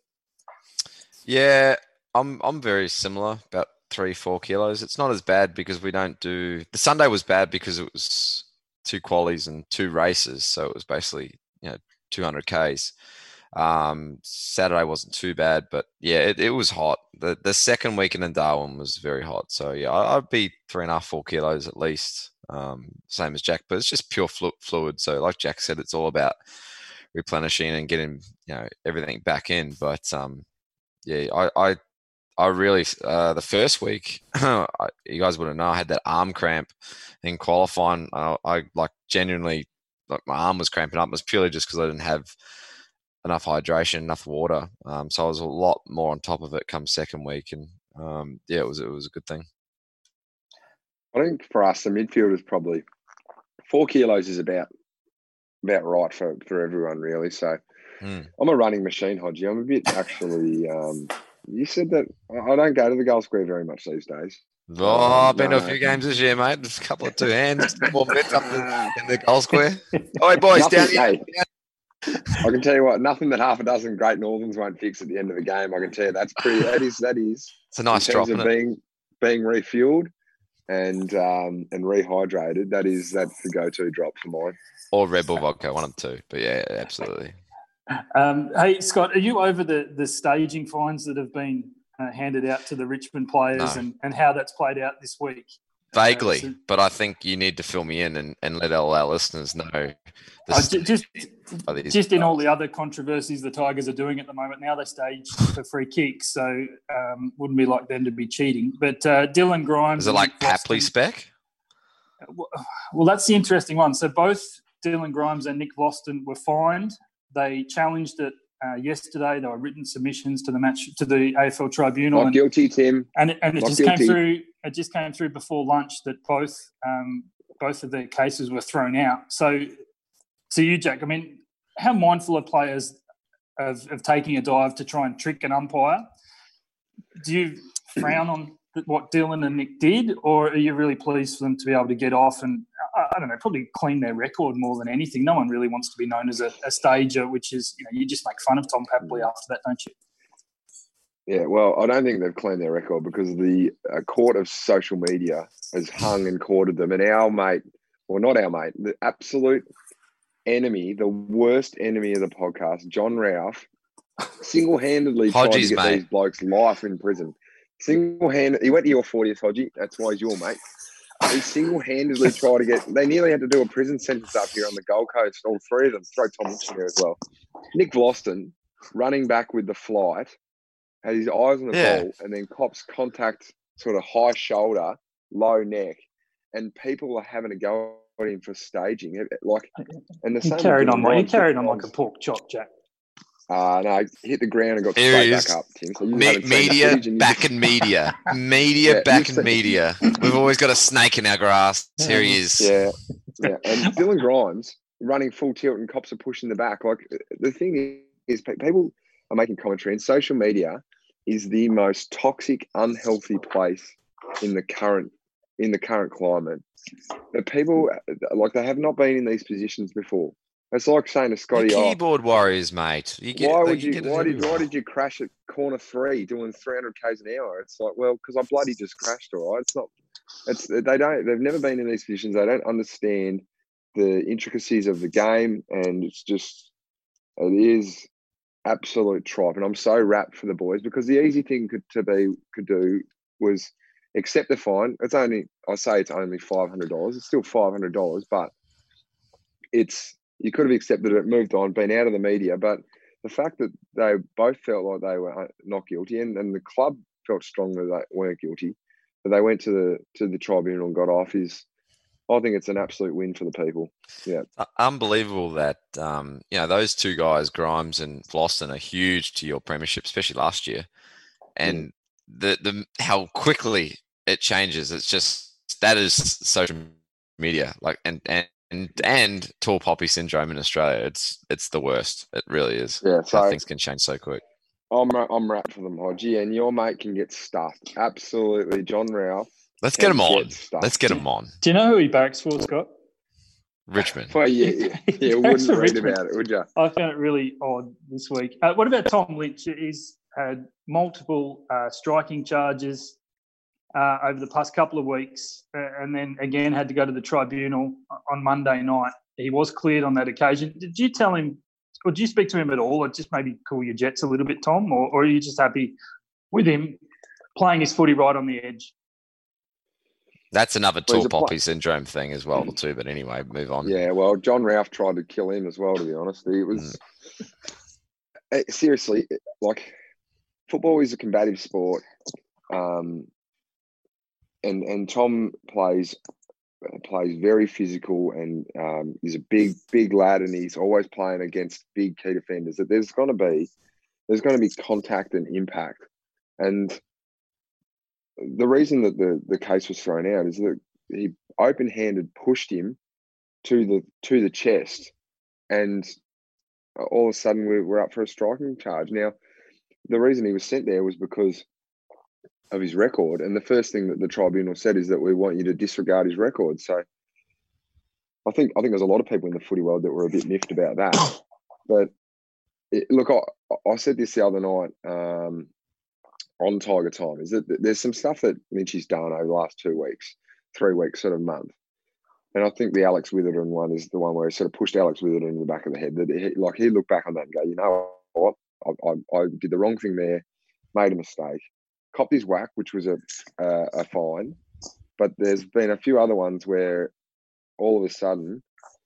E: Yeah, I'm I'm very similar, about three, four kilos. It's not as bad because we don't do the Sunday was bad because it was two qualies and two races. So it was basically, you know, two hundred Ks. Um, Saturday wasn't too bad, but yeah, it, it was hot. The the second weekend in Darwin was very hot. So yeah, I'd be three and a half, four kilos at least. Um, same as Jack, but it's just pure flu- fluid. So like Jack said, it's all about replenishing and getting, you know, everything back in. But um, yeah, I, I I really, uh, the first week, you guys wouldn't know, I had that arm cramp in qualifying. Uh, I like genuinely, like my arm was cramping up. It was purely just because I didn't have enough hydration, enough water. Um, so I was a lot more on top of it come second week. And um, yeah, it was, it was a good thing.
D: I think for us, the midfield is probably four kilos is about, about right for, for everyone really. So mm. I'm a running machine, Hodgie. I'm a bit actually, um, you said that I don't go to the goal square very much these days.
E: Oh, I've been no, to a few no. games this year, mate. Just a couple of two hands, four minutes up in the goal square. Oh, hey, boys, down here.
D: Hey, I can tell you what, nothing that half a dozen Great Northerns won't fix at the end of the game. I can tell you that's pretty. That is that is.
E: It's a nice
D: in
E: drop,
D: terms
E: isn't
D: of
E: it?
D: being being refueled and um, and rehydrated. That is that's the go-to drop for mine.
E: Or Red Bull vodka, one of the two. But yeah, absolutely.
C: Um, hey, Scott, are you over the, the staging fines that have been uh, handed out to the Richmond players no. and, and how that's played out this week?
E: Vaguely, uh,
C: so,
E: but I think you need to fill me in and, and let all our listeners know.
C: Uh, just, just in all the other controversies the Tigers are doing at the moment, now they stage for free kicks, so um, wouldn't be like them to be cheating. But uh, Dylan Grimes...
E: Is it like Papley spec?
C: Well, that's the interesting one. So both Dylan Grimes and Nick Voston were fined. They challenged it uh, yesterday. There were written submissions to the match to the A F L Tribunal.
D: Not
C: and,
D: guilty, Tim.
C: And it, and it
D: Not
C: just
D: guilty.
C: came through. It just came through before lunch that both um, both of their cases were thrown out. So, to you, Jack, I mean, how mindful are players of, of taking a dive to try and trick an umpire? Do you frown on what Dylan and Nick did, or are you really pleased for them to be able to get off and, I, I don't know, probably clean their record more than anything? No one really wants to be known as a, a stager, which is, you know, you just make fun of Tom Papley after that, don't you?
D: Yeah, well, I don't think they've cleaned their record because the uh, court of social media has hung and courted them. And our mate, well, not our mate, the absolute enemy, the worst enemy of the podcast, John Ralph, single-handedly tried to get
E: mate.
D: these blokes life in prison. Single-handed, he went to your fortieth, Hodgie. That's why he's your mate. He single-handedly tried to get. They nearly had to do a prison sentence up here on the Gold Coast. All three of them. Throw Tom Mitchell there as well. Nick Vlauston, running back with the flight, had his eyes on the
E: Yeah.
D: ball, and then cops contact sort of high shoulder, low neck, and people are having to go at him for staging. It- Like, and the
C: He
D: same.
C: carried
D: with
C: on,
D: Dylan
C: like, he
D: Grimes.
C: carried on like a pork chop, Jack.
D: Uh, no, he hit the ground and got
E: Here
D: straight
E: he
D: back
E: is.
D: up, Tim. So you
E: Me-
D: haven't seen the
E: media
D: footage and you
E: back
D: just-
E: in media. Media
D: Yeah,
E: back
D: you've
E: in
D: seen-
E: media. We've always got a snake in our grass. Here he is.
D: Yeah, yeah. And Dylan Grimes running full tilt and cops are pushing the back. Like, the thing is, pe- people are making commentary, and social media is the most toxic, unhealthy place in the current in the current climate. But people, like, they have not been in these positions before. It's like saying to
E: The
D: Scotty, "Oh,
E: keyboard warriors, mate. You get,
D: why
E: like,
D: would you?
E: get it
D: Why did?
E: everywhere.
D: Why did you crash at corner three doing three hundred k's an hour?" It's like, well, because I bloody just crashed. All right, it's not. It's they don't. They've never been in these positions. They don't understand the intricacies of the game, and it's just it is absolute tripe. And I'm so wrapped for the boys because the easy thing could to be could do was accept the fine. It's only I say it's only five hundred dollars. It's still five hundred dollars, but it's. You could have accepted it, moved on, been out of the media. But the fact that they both felt like they were not guilty, and, and the club felt strongly they weren't guilty, but they went to the to the tribunal and got off, is, I think it's an absolute win for the people. Yeah,
E: Uh, Unbelievable that um, you know, those two guys, Grimes and Vlauston, are huge to your premiership, especially last year, and the the how quickly it changes. It's just that is social media, like and and. And, and tall poppy syndrome in Australia, it's it's the worst. It really is.
D: yeah.
E: How
D: So
E: things can change so quick.
D: I'm I'm wrapped for them, Hodgie, and your mate can get stuffed. Absolutely, John Ralph.
E: Let's get
D: can
E: him on.
D: stuffed.
E: Let's get him on.
C: Do you know who he barracks for, Scott?
E: Richmond.
D: Well, yeah, yeah,
C: He
D: yeah.
C: barracks
D: Wouldn't
C: for
D: read
C: Richmond.
D: about it, would you?
C: I found it really odd this week. Uh, what about Tom Lynch? He's had multiple uh, striking charges uh, over the past couple of weeks, uh, and then again had to go to the tribunal on Monday night. He was cleared on that occasion. Did you tell him, or did you speak to him at all, or just maybe cool your jets a little bit, Tom, or, or are you just happy with him playing his footy right on the edge?
E: That's another
D: Well, he's
E: tall
D: a pla-
E: poppy syndrome thing as well, too. But anyway, move on.
D: Yeah, well, John Ralph tried to kill him as well, to be honest. It was eh, seriously, like, football is a combative sport. Um, and and Tom plays plays very physical and um, he's a big, big lad, and he's always playing against big key defenders. That there's going to be there's going to be contact and impact. And the reason that the, the case was thrown out is that he open-handed pushed him to the to the chest, and all of a sudden we're, we're up for a striking charge. Now, the reason he was sent there was because of his record, and the first thing that the tribunal said is that we want you to disregard his record. So I think I think there's a lot of people in the footy world that were a bit miffed about that. But it, look, I, I said this the other night um, on Tiger Time, is that there's some stuff that Lynchie's done over the last two weeks, three weeks, sort of month. And I think the Alex Witherden one is the one where he sort of pushed Alex Witherden in the back of the head. That he, like he looked back on that and go, you know what, I, I, I did the wrong thing there, made a mistake. Copped his whack, which was a, a a fine, but there's been a few other ones where all of a sudden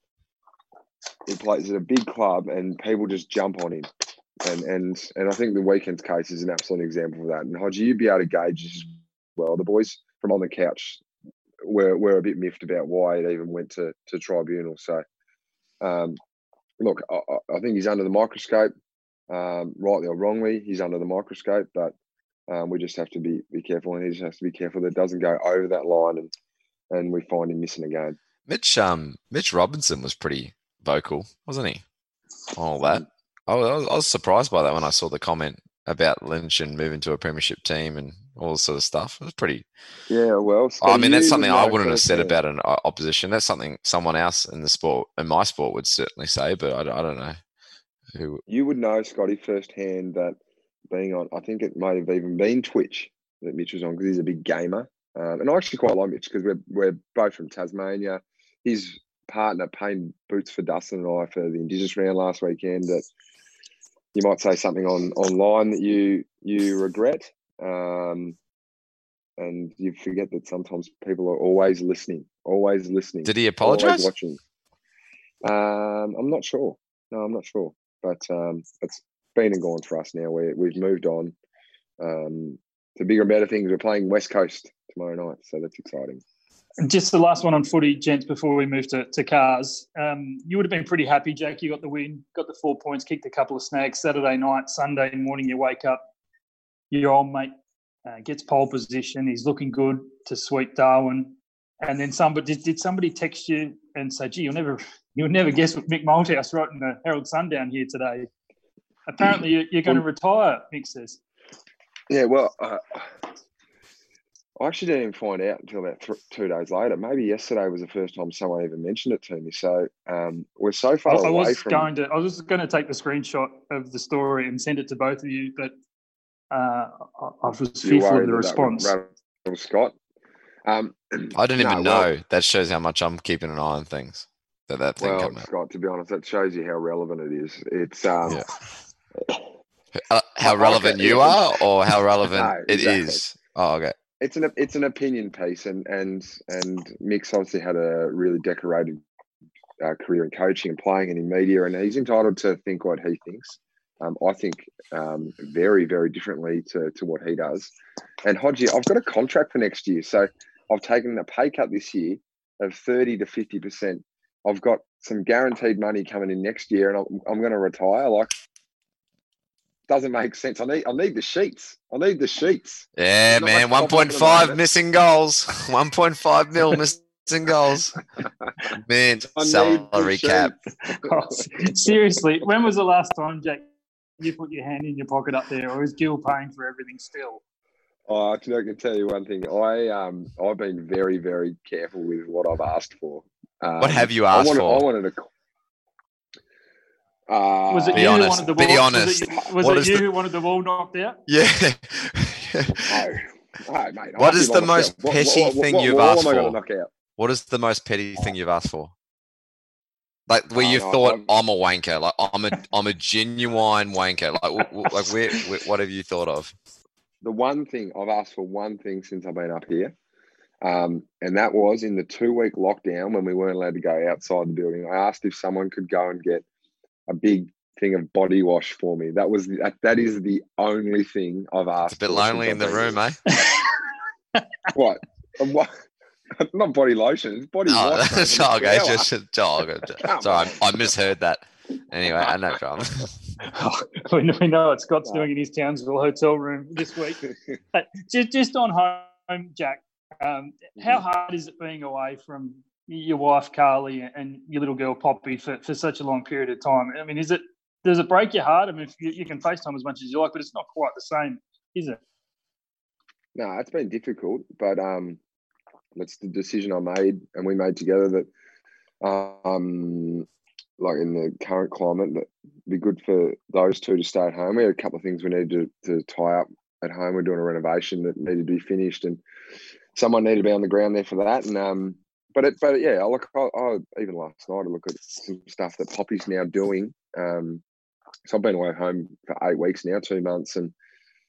D: he plays at a big club and people just jump on him, and and and I think the weekend's case is an absolute example of that. And Hodgie, you'd be able to gauge this as well. The boys from on the couch were were a bit miffed about why it even went to to tribunal. So, um, look, I, I think he's under the microscope. Um, rightly or wrongly, he's under the microscope, but um, we just have to be be careful, and he just has to be careful that it doesn't go over that line, and and we find him missing a game.
E: Mitch um Mitch Robinson was pretty vocal, wasn't he? All that. I was, I was surprised by that when I saw the comment about Lynch and moving to a premiership team and all this sort of stuff. It was pretty.
D: Yeah, well,
E: I mean, that's something I wouldn't have said
D: firsthand.
E: about an uh, opposition. That's something someone else in the sport, in my sport, would certainly say. But I, I don't know who.
D: You would know, Scotty, firsthand that being on, I think it might have even been Twitch that Mitch was on because he's a big gamer. Um, and I actually quite like Mitch because we're, we're both from Tasmania. His partner painted boots for Dustin and I for the Indigenous round last weekend. That you might say something on online that you you regret. Um, and you forget that sometimes people are always listening, always listening.
E: Did he apologise?
D: Always watching. Um, I'm not sure. No, I'm not sure. But um, it's been and gone for us now. We we've moved on um, to bigger and better things. We're playing West Coast tomorrow night, so that's exciting.
C: Just the last one on footy, gents, before we move to, to cars. Um, you would have been pretty happy, Jack. You got the win, got the four points, kicked a couple of snags. Saturday night, Sunday morning, you wake up, your old mate uh, gets pole position. He's looking good to sweep Darwin. And then somebody did, did somebody text you and say, gee, you'll never you'll never guess what Mick Malthouse wrote in the Herald Sun down here today. Apparently you, you're going to retire, Mick says.
D: Yeah, well, uh, I actually didn't even find out until about th- two days later. Maybe yesterday was the first time someone even mentioned it to me. So um, we're so far
C: I,
D: away
C: I was
D: from.
C: going to. I was going to take the screenshot of the story and send it to both of you, but uh, I, I was fearful of the response.
D: That would, Scott. Um,
E: I didn't
D: no,
E: even
D: well,
E: know. That shows how much I'm keeping an eye on things. That that thing
D: well,
E: coming out.
D: Scott, to be honest, that shows you how relevant it is. It's um,
E: Yeah. Uh, how
D: I- I
E: relevant
D: can-
E: you are, or how relevant
D: No,
E: it
D: exactly.
E: is? Oh, okay.
D: it's an it's an opinion piece, and and and Mick's obviously had a really decorated uh, career in coaching and playing and in media, and he's entitled to think what he thinks. Um, I think um, very very differently to to what he does. And Hodgie, I've got a contract for next year, so I've taken a pay cut this year of thirty to fifty percent. I've got some guaranteed money coming in next year, and I'm, I'm going to retire. Like, doesn't make sense. I need I need the sheets. I need the sheets.
E: Yeah,
D: There's not
E: man.
D: much
E: one
D: confidence
E: point
D: at the
E: five
D: moment.
E: missing goals. one point five mil missing goals. Man,
D: I need
E: salary
D: the
E: cap.
D: sheets.
C: Oh, seriously, when was the last time, Jack, you put your hand in your pocket up there, or is Gil paying for everything still?
D: Oh, I can I can tell you one thing. I um I've been very very careful with what I've asked for. Um,
E: What have you
D: I
E: asked
D: wanted,
E: for?
D: I wanted a. Uh,
C: Was it
E: Be
C: you
E: honest.
C: who wanted the
E: Be
C: wall?
E: honest.
C: Was it, was
E: What
C: it
E: is
C: you
E: the-
C: who wanted the wall knocked out?
E: Yeah.
D: No, no, mate. I'm
E: What
D: happy
E: is
D: by
E: the
D: myself.
E: most
D: What-
E: petty
D: what, what,
E: thing
D: what,
E: you've
D: what
E: asked
D: am I going
E: for?
D: to knock out?
E: What is the most petty thing you've asked for? Like where
D: Oh,
E: you
D: no,
E: thought
D: I've-
E: I'm a wanker, like I'm a I'm a genuine wanker. Like, w- w- like where, where, what have you thought of?
D: The one thing I've asked for, one thing since I've been up here, um, and that was in the two-week lockdown when we weren't allowed to go outside the building. I asked if someone could go and get a big thing of body wash for me. That was the, that, that is the only thing I've asked.
E: It's a bit
D: for
E: lonely
D: since
E: in
D: I've
E: the
D: been
E: room,
D: here.
E: eh?
D: What? What? Not body lotion. It's body
E: Oh,
D: wash. mate,
E: that's
D: from the
E: okay.
D: shower.
E: Just, oh, okay.
D: Come
E: Sorry,
D: on.
E: I misheard that. Anyway, I know drama.
C: we know we know what Scott's
D: No.
C: doing in his Townsville hotel room this week. But just, just on home, Jack, um, how hard is it being away from your wife, Carly, and your little girl, Poppy, for, for such a long period of time? I mean, is it does it break your heart? I mean, you, you can FaceTime as much as you like, but it's not quite the same, is it?
D: No, it's been difficult, but um, that's the decision I made and we made together that, um, like in the current climate, that it'd be good for those two to stay at home. We had a couple of things we needed to, to tie up at home. We're doing a renovation that needed to be finished, and someone needed to be on the ground there for that. And um, but it, but yeah, I look, I, I even last night I look at some stuff that Poppy's now doing. Um, so I've been away home for eight weeks now, two months, and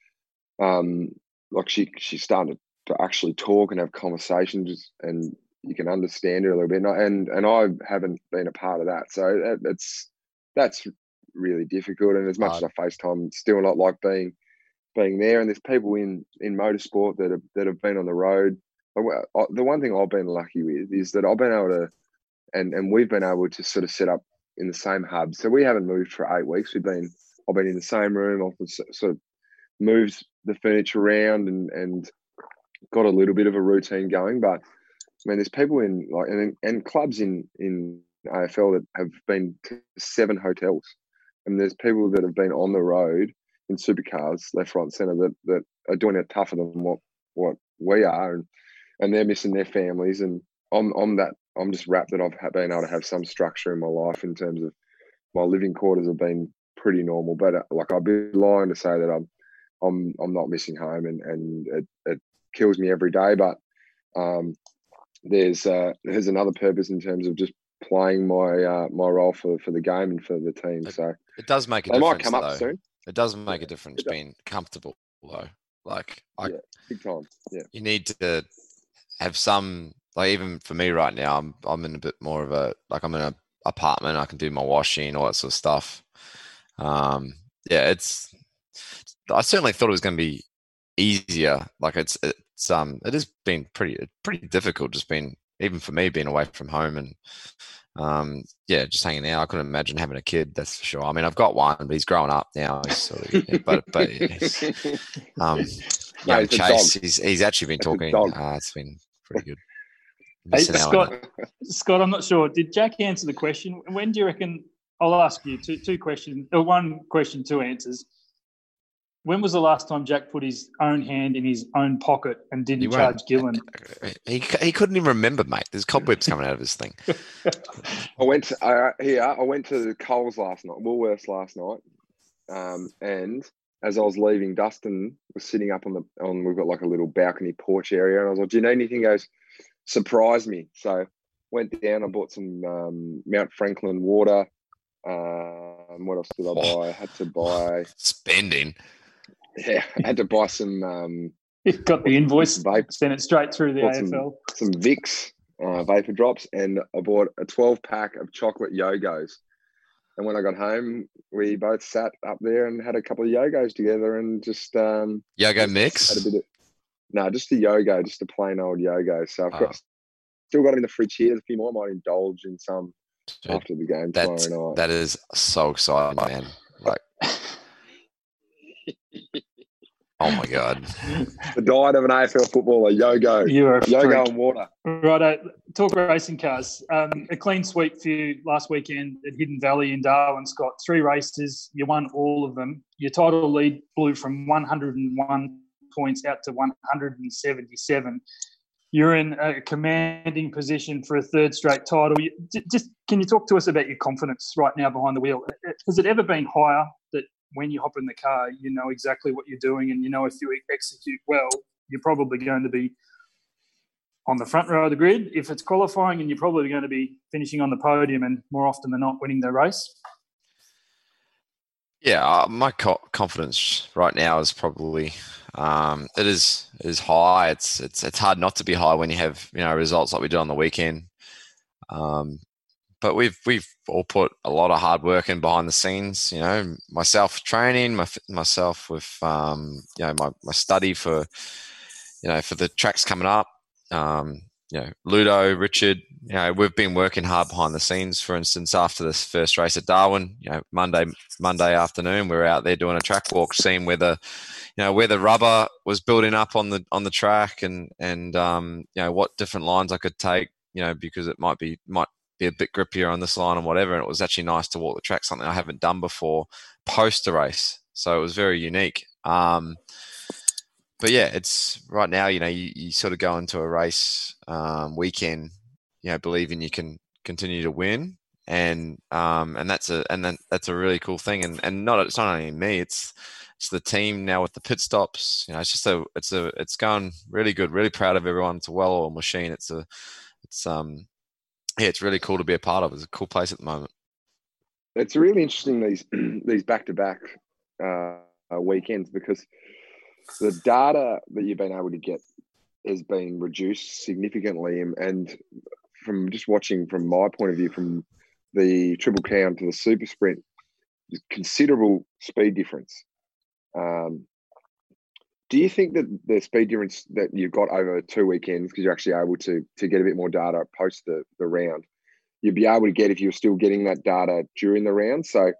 D: um. Like she, she's starting to, to actually talk and have conversations, and you can understand her a little bit. And I, and, and I haven't been a part of that, so that, that's that's really difficult. And as much
E: Hard.
D: as I FaceTime, it's still not like being being there. And there's people in in motorsport that have that have been on the road. I, the one thing I've been lucky with is that I've been able to, and and we've been able to sort of set up in the same hub. So we haven't moved for eight weeks. We've been I've been in the same room. I've sort of moved the furniture around and and got a little bit of a routine going. But I mean, there's people in like and and clubs in in A F L that have been to seven hotels, and there's people that have been on the road in supercars, left, right, and centre that that are doing it tougher than what what we are, and and they're missing their families. And I'm I'm that I'm just wrapped that I've been able to have some structure in my life in terms of my living quarters have been pretty normal. But uh, like I'd be lying to say that I'm I'm I'm not missing home, and and it, it kills me every day. But um, there's uh, there's another purpose in terms of just playing my uh, my role for, for the game and for the team.
E: It,
D: so
E: it does make a
D: they
E: difference.
D: might come
E: though.
D: up soon.
E: It does make
D: yeah,
E: a difference being comfortable though. Like I,
D: yeah, big time. Yeah,
E: you need to have some. Like even for me right now, I'm I'm in a bit more of a like I'm in an apartment. I can do my washing, all that sort of stuff. Um, yeah, it's. I certainly thought it was going to be easier. Like it's it's um it has been pretty pretty difficult. Just been even for me being away from home and um yeah just hanging out. I couldn't imagine having a kid. That's for sure. I mean I've got one, but he's growing up now. He's sort of yeah, but but he's, um young
D: no,
E: Chase. He's he's actually been talking. Uh, it's been pretty good.
C: Hey, Scott, Scott, I'm not sure. Did Jack answer the question? When do you reckon? I'll ask you two two questions. Or one question, two answers. When was the last time Jack put his own hand in his own pocket and didn't charge Gillen?
E: He he couldn't even remember, mate. There's cobwebs coming out of his thing.
D: I went to, uh, here. I went to Coles last night, Woolworths last night, um, and as I was leaving, Dustin was sitting up on the on. We've got like a little balcony porch area, and I was like, "Do you need anything?" He goes, "Surprise me." So went down. I bought some um, Mount Franklin water. Um, what else did I buy? I had to buy
E: spending.
D: Yeah, I had to buy some. Um,
C: You've got the invoice,
D: vape,
C: send it straight through the A F L.
D: Some, some Vicks uh, vapor drops, and I bought a twelve pack of chocolate Yogos. And when I got home, we both sat up there and had a couple of Yogos together, and just um,
E: Yogo
D: just
E: mix.
D: Had a bit of, no, just a Yogo, just a plain old Yogo. So I've got oh. still got them in the fridge here. There's a few more. I might indulge in some Dude, after the game tomorrow night.
E: That is so exciting, man! Like. Oh my God!
D: The diet of an A F L footballer: Yogo,
C: you are
D: Yogo and water.
C: Right, talk racing cars. Um, a clean sweep for you last weekend at Hidden Valley in Darwin, Scott. Three races, you won all of them. Your title lead blew from one hundred one points out to one hundred seventy-seven. You're in a commanding position for a third straight title. You, just can you talk to us about your confidence right now behind the wheel? Has it ever been higher that when you hop in the car, you know exactly what you're doing, and you know if you execute well, you're probably going to be on the front row of the grid if it's qualifying, and you're probably going to be finishing on the podium and more often than not winning the race?
E: Yeah, uh, my co- confidence right now is probably um, it is is high. It's it's it's hard not to be high when you have you know results like we did on the weekend. Um, But we've we've all put a lot of hard work in behind the scenes. You know, myself training, my, myself with um, you know my, my study for you know for the tracks coming up. Um, you know, Ludo, Richard. You know, we've been working hard behind the scenes. For instance, after this first race at Darwin, you know, Monday Monday afternoon, we were out there doing a track walk, seeing where the you know where the rubber was building up on the on the track, and and um, you know what different lines I could take. You know, because it might be might. be a bit grippier on this line and whatever. And it was actually nice to walk the track, something I haven't done before post the race. So it was very unique. Um, but yeah, it's right now, you know, you, you sort of go into a race um, weekend, you know, believing you can continue to win. And, um, and that's a, and then that's a really cool thing. And, and not, it's not only me, it's, it's the team now with the pit stops, you know, it's just a, it's a, it's going really good, really proud of everyone. It's a well-oiled machine. It's a, it's, um, yeah, it's really cool to be a part of. It's a cool place at the moment.
D: It's really interesting, these these back-to-back uh, weekends, because the data that you've been able to get has been reduced significantly. And, and from just watching from my point of view, from the Triple Crown to the Super Sprint, there's considerable speed difference. Um, do you think that the speed difference that you've got over two weekends, because you're actually able to to get a bit more data post the, the round, you'd be able to get if you're still getting that data during the round? So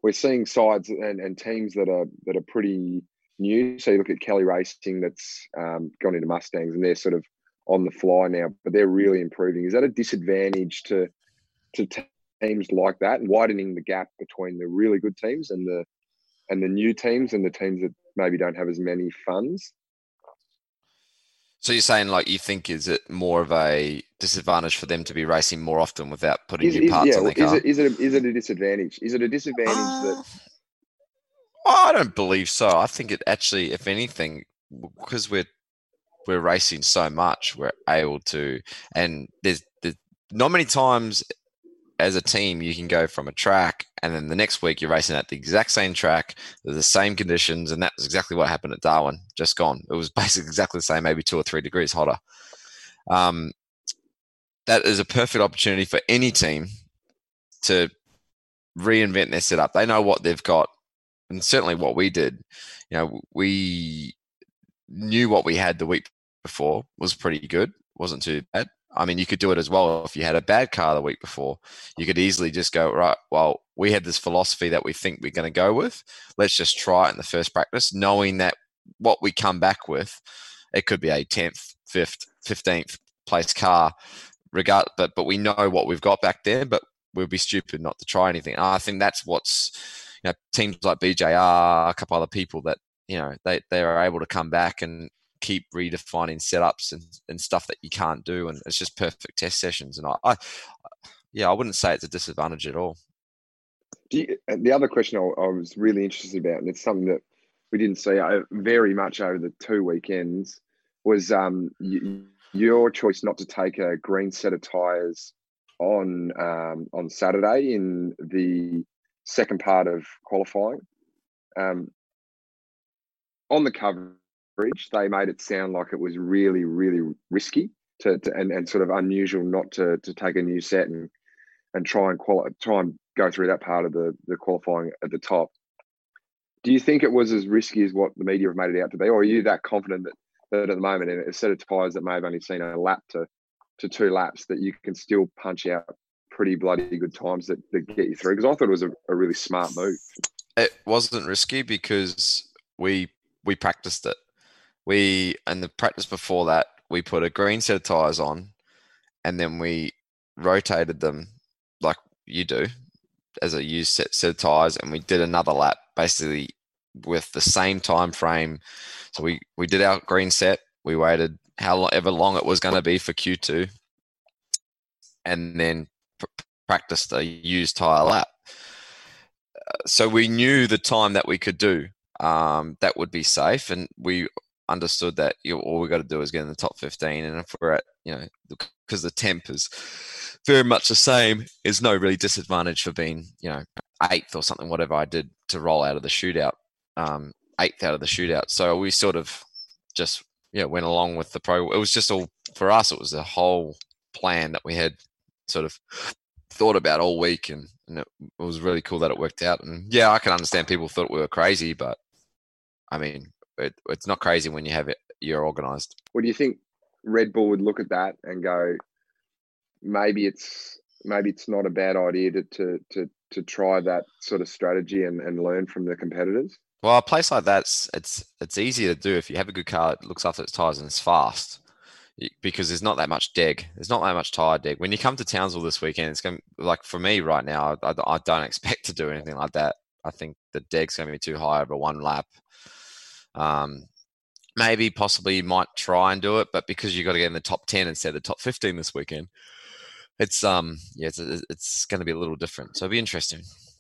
D: we're seeing sides and, and teams that are that are pretty new. So you look at Kelly Racing that's um, gone into Mustangs and they're sort of on the fly now, but they're really improving. Is that a disadvantage to to teams like that, and widening the gap between the really good teams and the and the new teams and the teams that maybe don't have as many funds?
E: So you're saying, like, you think is it more of a disadvantage for them to be racing more often without putting
D: Is,
E: new
D: is,
E: parts
D: yeah,
E: on their
D: is
E: car?
D: it, is, it a, is it a disadvantage? Is it a disadvantage
E: Uh,
D: that...
E: I don't believe so. I think it actually, if anything, because we're we're racing so much, we're able to, and there's, there's not many times as a team you can go from a track and then the next week you're racing at the exact same track, the same conditions, and that was exactly what happened at Darwin. Just gone. It was basically exactly the same, maybe two or three degrees hotter. Um, that is a perfect opportunity for any team to reinvent their setup. They know what they've got, and certainly what we did. You know, we knew what we had the week before was pretty good. Wasn't too bad. I mean, you could do it as well if you had a bad car the week before. You could easily just go, right, well, we had this philosophy that we think we're going to go with. Let's just try it in the first practice, knowing that what we come back with, it could be a tenth, fifth, fifteenth place car, regard, but but we know what we've got back there, but we'll be stupid not to try anything. And I think that's what's, you know, teams like B J R, a couple other people that, you know, they, they are able to come back and keep redefining setups and, and stuff that you can't do, and it's just perfect test sessions. And I, I yeah, I wouldn't say it's a disadvantage at all.
D: Do you, the other question I, I was really interested about, and it's something that we didn't see very much over the two weekends, was um, you, your choice not to take a green set of tyres on um, on Saturday in the second part of qualifying. Um, on the coverage, they made it sound like it was really, really risky to, to and, and sort of unusual not to to take a new set and and try and quali- try and go through that part of the, the qualifying at the top. Do you think it was as risky as what the media have made it out to be, or are you that confident that, that at the moment, in a set of tyres that may have only seen a lap to, to two laps, that you can still punch out pretty bloody good times that, that get you through? Because I thought it was a, a really smart move.
E: It wasn't risky because we we practiced it. We, and the practice before that, we put a green set of tyres on, and then we rotated them like you do as a used set, set of tyres, and we did another lap basically with the same time frame. So we, we did our green set, we waited however long it was going to be for Q two, and then pr- practiced a used tyre lap. So we knew the time that we could do um, that would be safe, and we understood that, you know, all we got to do is get in the top fifteen, and if we're at, you know, because the temp is very much the same, there's no really disadvantage for being, you know, eighth or something, whatever I did to roll out of the shootout, um, eighth out of the shootout. So we sort of just, yeah, went along with the pro. It was just all, for us, it was a whole plan that we had sort of thought about all week, and, and it, it was really cool that it worked out. And yeah, I can understand people thought we were crazy, but I mean, it, it's not crazy when you have it, you're organised.
D: Well, do you think Red Bull would look at that and go, maybe it's maybe it's not a bad idea to to to, to try that sort of strategy and, and learn from the competitors?
E: Well, a place like that's it's it's easier to do if you have a good car that looks after its tyres and it's fast, because there's not that much deg. There's not that much tyre deg. When you come to Townsville this weekend, it's going to, like for me right now, I, I don't expect to do anything like that. I think the deg's going to be too high over one lap. Um, maybe possibly you might try and do it, but because you got to get in the top ten instead of the top fifteen this weekend, it's um yeah, it's it's going to be a little different. So it'll be interesting.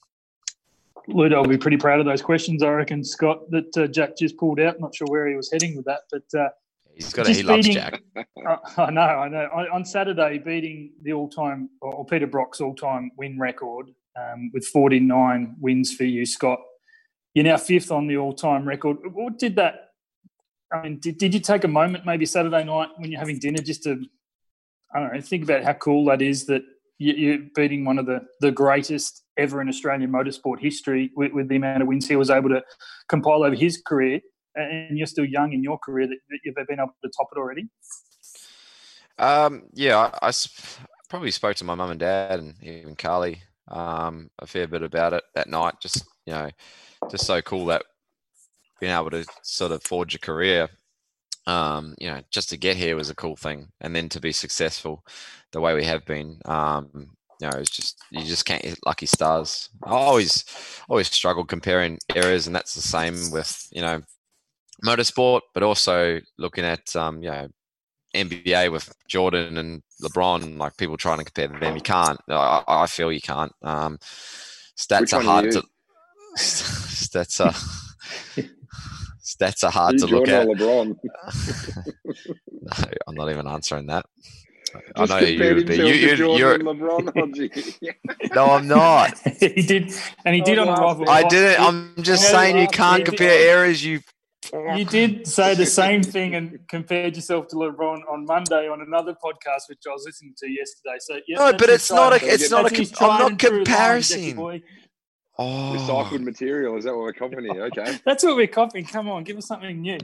C: Ludo will be pretty proud of those questions, I reckon, Scott, that uh, Jack just pulled out. Not sure where he was heading with that, but uh,
E: he's got a, he loves Jack.
C: uh, I know, I know. On, on Saturday, beating the all-time, or Peter Brock's all-time win record um, with forty-nine wins for you, Scott. You're now fifth on the all-time record. What did that? I mean, did, did you take a moment maybe Saturday night when you're having dinner just to, I don't know, think about how cool that is that you, you're beating one of the, the greatest ever in Australian motorsport history with, with the amount of wins he was able to compile over his career, and you're still young in your career that, that you've been able to top it already?
E: Um, yeah, I, I probably spoke to my mum and dad and even Carly um, a fair bit about it that night. Just, you know, just so cool that being able to sort of forge a career, um, you know, just to get here was a cool thing. And then to be successful the way we have been, um, you know, it's just, you just can't hit lucky stars. I always, always struggled comparing areas, and that's the same with, you know, motorsport, but also looking at, um, you know, N B A with Jordan and LeBron, like people trying to compare them. You can't. I, I feel you can't. Um, stats
D: Which
E: are
D: one
E: hard
D: are you?
E: to. Stats are. Stats are hard
D: Are you
E: to look
D: Jordan
E: at.
D: or LeBron?
E: No, I'm not even answering that. I
D: Just
E: know who you
D: compared
E: would be.
D: himself
E: You,
D: to
E: you,
D: Jordan
E: you're.
D: and LeBron. Hodgie.
E: No, I'm not.
C: he did, and he did
D: Oh,
C: on a
D: last
C: rival.
D: thing.
E: I didn't. I'm just
C: You know,
E: saying you
C: last
E: can't
C: year-
E: compare areas. You.
C: You did say the same thing and compared yourself to LeBron on Monday on another podcast, which I was listening to yesterday. So yeah,
E: No,
C: that's
E: but
C: his
E: it's not
C: tried-
E: a. It's not a.
C: that's his
E: com- I'm
C: tried
E: not
C: and true line,
E: comparison.
C: Jackie boy.
E: Oh,
D: Recycled material. Is that what we're copying here? Okay.
C: That's what we're copying. Come on, give us something new.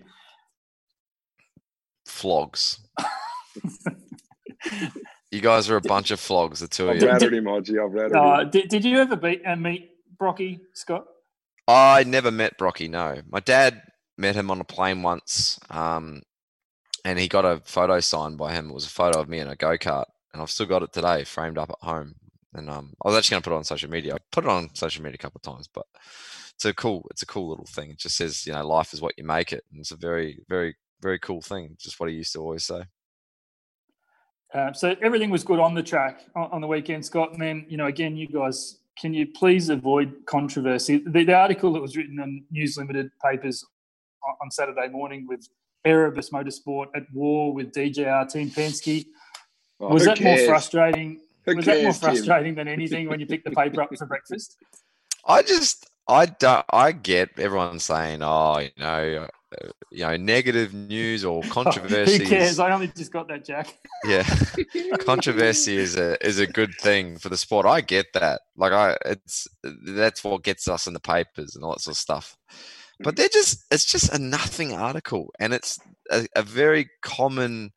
E: flogs. You guys are a bunch of flogs, the two of
D: I've
E: you.
D: rattled him, Hodgie. I've rattled
C: Uh,
D: him.
C: did, did you ever beat and meet Brocky, Scott?
E: I never met Brocky, no. My dad met him on a plane once, um, and he got a photo signed by him. It was a photo of me in a go-kart, and I've still got it today, framed up at home. And um, I was actually going to put it on social media. I put it on social media a couple of times, but it's a cool, it's a cool little thing. It just says, you know, life is what you make it, and it's a very, very, very cool thing. Just what he used to always say.
C: Uh, so everything was good on the track on, on the weekend, Scott. And then, you know, again, you guys, can you please avoid controversy? The, the article that was written in News Limited papers on, on Saturday morning with Erebus Motorsport at war with D J R Team Penske,
D: Oh,
C: was
D: who
C: that more
D: cares?
C: frustrating?
D: Who
C: Was that more
D: cares, Tim?
C: frustrating than anything when you picked the paper up for breakfast?
E: I just, I don't, I get everyone saying, oh, you know, uh, you know, negative news or controversy.
C: Who cares? I only just got that, Jack.
E: Yeah, controversy is a is a good thing for the sport. I get that. Like I, it's that's what gets us in the papers and all that sort of stuff. But they're just, it's just a nothing article, and it's a, a very common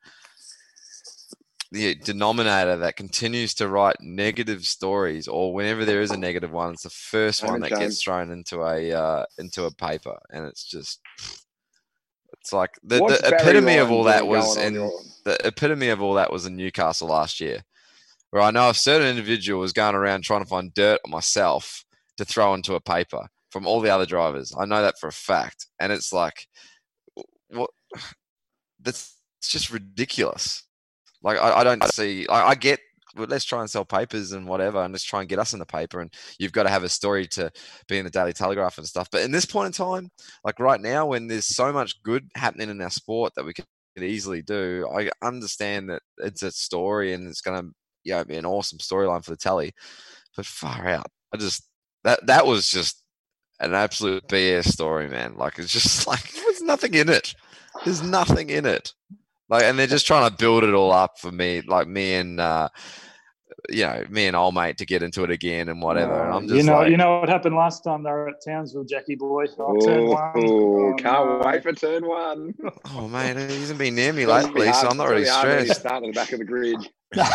E: the denominator that continues to write negative stories, or whenever there is a negative one, it's the first one that gets thrown into a uh, into a paper, and it's just, it's like the,
D: What's
E: the
D: Barry
E: epitome of
D: Ryan
E: all that
D: doing
E: was
D: going on
E: in
D: your-
E: the epitome of all that was in Newcastle last year, where I know a certain individual was going around trying to find dirt on myself to throw into a paper from all the other drivers. I know that for a fact, and it's like, what? That's it's just ridiculous. Like, I, I don't see, I, I get, well, let's try and sell papers and whatever, and let's try and get us in the paper. And you've got to have a story to be in the Daily Telegraph and stuff. But in this point in time, like right now, when there's so much good happening in our sport that we could easily do, I understand that it's a story and it's going to, you know, be an awesome storyline for the telly. But far out, I just, that, that was just an absolute B S story, man. Like, it's just like, there's nothing in it. There's nothing in it. Like, and they're just trying to build it all up for me, like me and, uh, you know, me and old mate to get into it again and whatever. And I'm just
C: you know,
E: like,
C: you know what happened last time they were at Townsville, Jackie boy. Oh, turn one.
D: Oh,
C: Oh,
D: can't
C: no.
D: wait for turn one.
E: oh, mate, he hasn't been near me
D: It's gonna be
E: lately, so
D: hard-
E: I'm not
D: it's gonna
E: really
D: be hard when you
E: stressed.
D: Start at the back of the grid.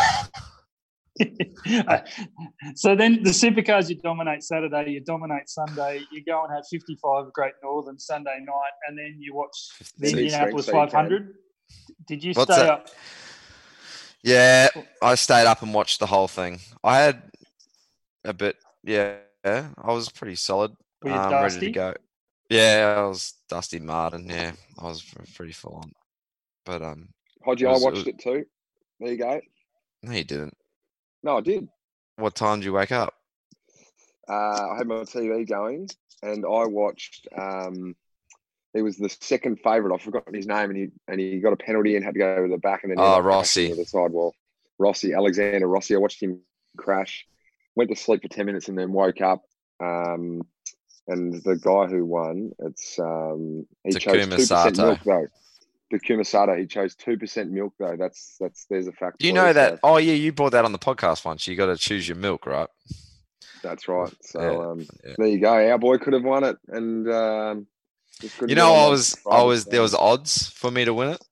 C: So then the supercars, you dominate Saturday, you dominate Sunday, you go and have fifty-five Great Northern Sunday night, and then you watch the
D: Six
C: Indianapolis
D: strengths, so you
C: five hundred. Did you
E: What's
C: stay
E: that?
C: up?
E: Yeah, I stayed up and watched the whole thing. I had a bit, yeah, I was pretty solid.
C: Were you
E: um, ready
C: dusty?
E: to go. Yeah, I was Dusty Martin. Yeah, I was pretty full on. But um,
D: Hodgie,
E: It was-
D: I
E: it
D: watched
E: was-
D: it too. There you go.
E: no, you didn't.
D: No, I did.
E: What time did you wake up?
D: Uh, I had my T V going, and I watched. Um, he was the second favourite. I've forgotten his name, and he and he got a penalty and had to go over the back, and then he
E: Oh,
D: ended up
E: Rossi.
D: crashing into the sidewall. Rossi, Alexander Rossi. I watched him crash. Went to sleep for ten minutes and then woke up. Um, and the guy who won, it's um, he chose
E: Takuma
D: two percent
E: Sato.
D: milk though. Takuma Sato, he chose two percent milk though. That's that's there's a fact.
E: Do you
D: for
E: know
D: so
E: that? Oh, yeah, you brought that on the podcast once. You got to choose your milk, right?
D: That's right. So
E: Yeah,
D: um,
E: yeah.
D: there you go. Our boy could have won it, and um, just couldn't
E: You
D: get
E: know,
D: on
E: I
D: the
E: was, I
D: Friday,
E: was,
D: so-
E: there was odds for me to win it.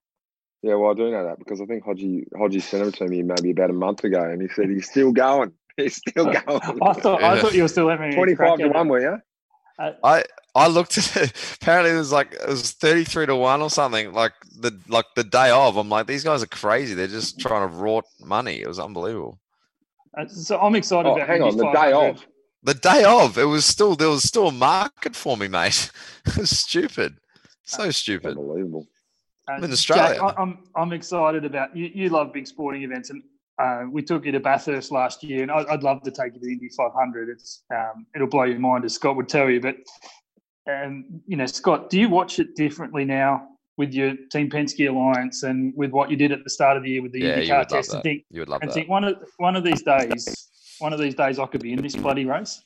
D: Yeah, well, I do know that because I think Hodgie Hodgie sent it to me maybe about a month ago, and he said he's still going. He's still going.
C: I thought I thought you were still having a
D: twenty-five
C: crack
D: to
C: at
D: one,
C: it.
D: were you?
C: Uh,
E: I I looked at it. Apparently, it was like it was thirty-three to one or something. Like the like the day of, I'm like, these guys are crazy. They're just trying to rort money. It was unbelievable.
C: uh, so I'm excited
D: Oh,
C: about
D: hang on,
C: Indy
D: the day
C: five hundred.
D: of.
E: The day of, it was still there was still a market for me, mate. It was stupid, so stupid.
D: Unbelievable.
C: Uh,
E: I'm in Australia.
C: Jack, I, I'm I'm excited about you. You love big sporting events, and uh, we took you to Bathurst last year, and I, I'd love to take you to the Indy five hundred. It's um, it'll blow your mind, as Scott would tell you. But um, you know, Scott, do you watch it differently now with your Team Penske alliance and with what you did at the start of the year with the
E: Yeah, you
C: IndyCar
E: would love
C: test,
E: that.
C: and think
E: You would love
C: and
E: that.
C: think one of one of these days, one of these days, I could be in this bloody race.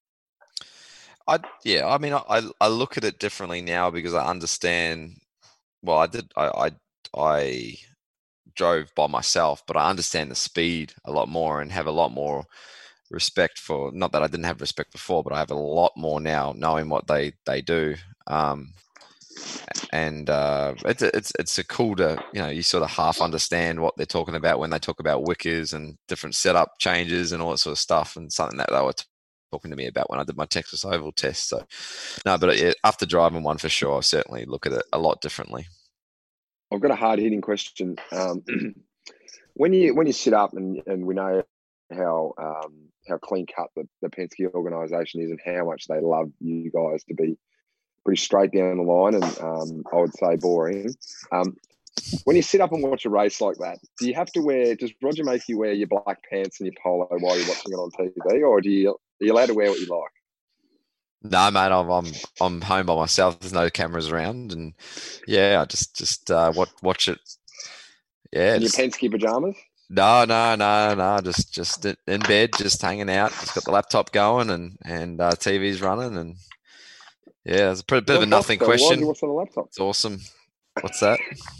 E: I yeah, I mean, I I look at it differently now because I understand. Well, I did. I I, I drove by myself, but I understand the speed a lot more and have a lot more respect for. Not that I didn't have respect before, but I have a lot more now, knowing what they they do. Um, and uh, it's a, it's it's a cool to you know you sort of half understand what they're talking about when they talk about wickers and different setup changes and all that sort of stuff, and something that they were t- talking to me about when I did my Texas Oval test. So no, but it, after driving one for sure, I certainly look at it a lot differently.
D: I've got a hard hitting question. Um, when you when you sit up and, and we know how um, how clean cut the, the Penske organisation is and how much they love you guys to be pretty straight down the line and um, I would say boring. Um, when you sit up and watch a race like that, do you have to wear? Does Roger make you wear your black pants and your polo while you're watching it on T V, or do you are you allowed to wear what you like?
E: No, mate, I'm I'm I'm home by myself. There's no cameras around, and yeah, I just just uh, watch watch it. Yeah,
D: In your
E: just,
D: Penske pajamas?
E: no, no, no, no, just just in bed, just hanging out. Just got the laptop going and and uh, T V's running, and yeah, it's a bit, bit of a
D: What-
E: nothing
D: what- Why
E: question.
D: do you watch on a laptop?
E: It's awesome. What's that?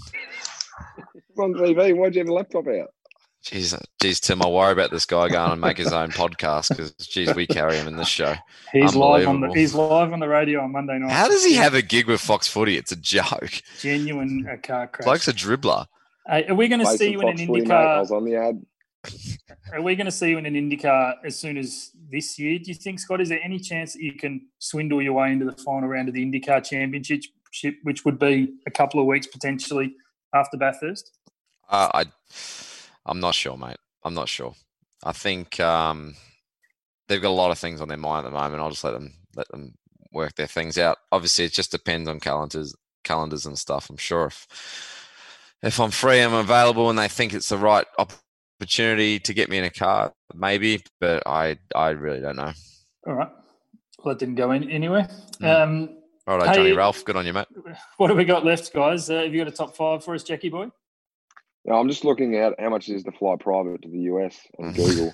D: It's on T V. Why'd you have a laptop out?
E: Jeez, geez, Tim, I worry about this guy going and make his own podcast because, geez, we carry him in this show.
C: He's live on the
E: Unbelievable.
C: he's live on the radio on Monday night.
E: How does he have a gig with Fox Footy? It's a joke.
C: Genuine uh, car crash.
E: Bloke's a dribbler.
C: Uh, are we going to
D: Play
C: see
D: some
C: you in an
D: Fox Footy, mate. I
C: IndyCar?
D: was on the ad.
C: Are we going to see you in an IndyCar as soon as this year? Do you think, Scott? Is there any chance that you can swindle your way into the final round of the IndyCar Championship, which would be a couple of weeks potentially after Bathurst?
E: Uh, I, I'm not sure, mate. I'm not sure. I think um, they've got a lot of things on their mind at the moment. I'll just let them let them work their things out. Obviously, it just depends on calendars, calendars and stuff. I'm sure if if I'm free, I'm available, and they think it's the right opportunity to get me in a car, maybe. But I I really don't know.
C: All right. Well, that didn't go in anywhere.
E: Mm.
C: Um,
E: All right,
C: Hey-
E: Johnny Ralph, good on you, mate.
C: what have we got left, guys? Uh, have you got a top five for us, Jackie boy?
D: No, I'm just looking at how much it is to fly private to the U S on Google.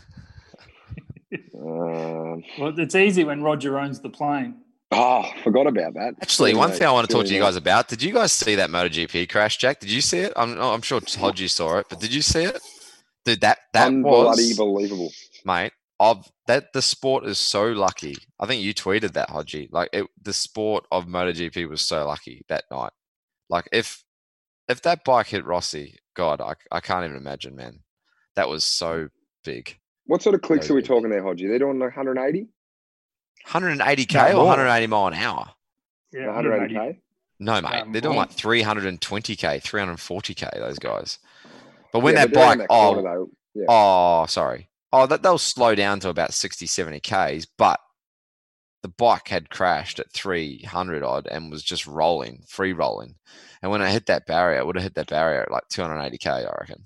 D: um,
C: Well, it's easy when Roger owns the plane.
D: oh, forgot about that.
E: Actually, one
D: Silly
E: thing I want to talk
D: mate.
E: to you guys about. Did you guys see that MotoGP crash, Jack? Did you see it? I'm I'm sure Hodgie saw it, but did you see it? Dude, that that
D: Unbloody
E: was,
D: believable.
E: mate. Of that, the sport is so lucky. I think you tweeted that, Hodgie. Like it, the sport of MotoGP was so lucky that night. Like if if that bike hit Rossi, God, I I can't even imagine, man. That was so big.
D: What sort of clicks
E: So
D: are we
E: big.
D: talking there, Hodgie? They're doing like one hundred eighty?
E: one hundred eighty
C: No,
E: k or
C: more.
E: one hundred eighty mile an hour.
C: Yeah,
D: one hundred eighty k?
E: No, mate.
C: Um,
E: They're doing
C: more.
E: like three hundred twenty k, three hundred forty k. Those guys. But when
D: Yeah,
E: that
D: but they're on
E: bike,
D: that
E: oh,
D: corner, though. Yeah.
E: oh, sorry. Oh, that they'll slow down to about sixty, seventy k's, but the bike had crashed at three hundred odd and was just rolling, free rolling. And when it hit that barrier, it would have hit that barrier at like two hundred eighty k, I reckon.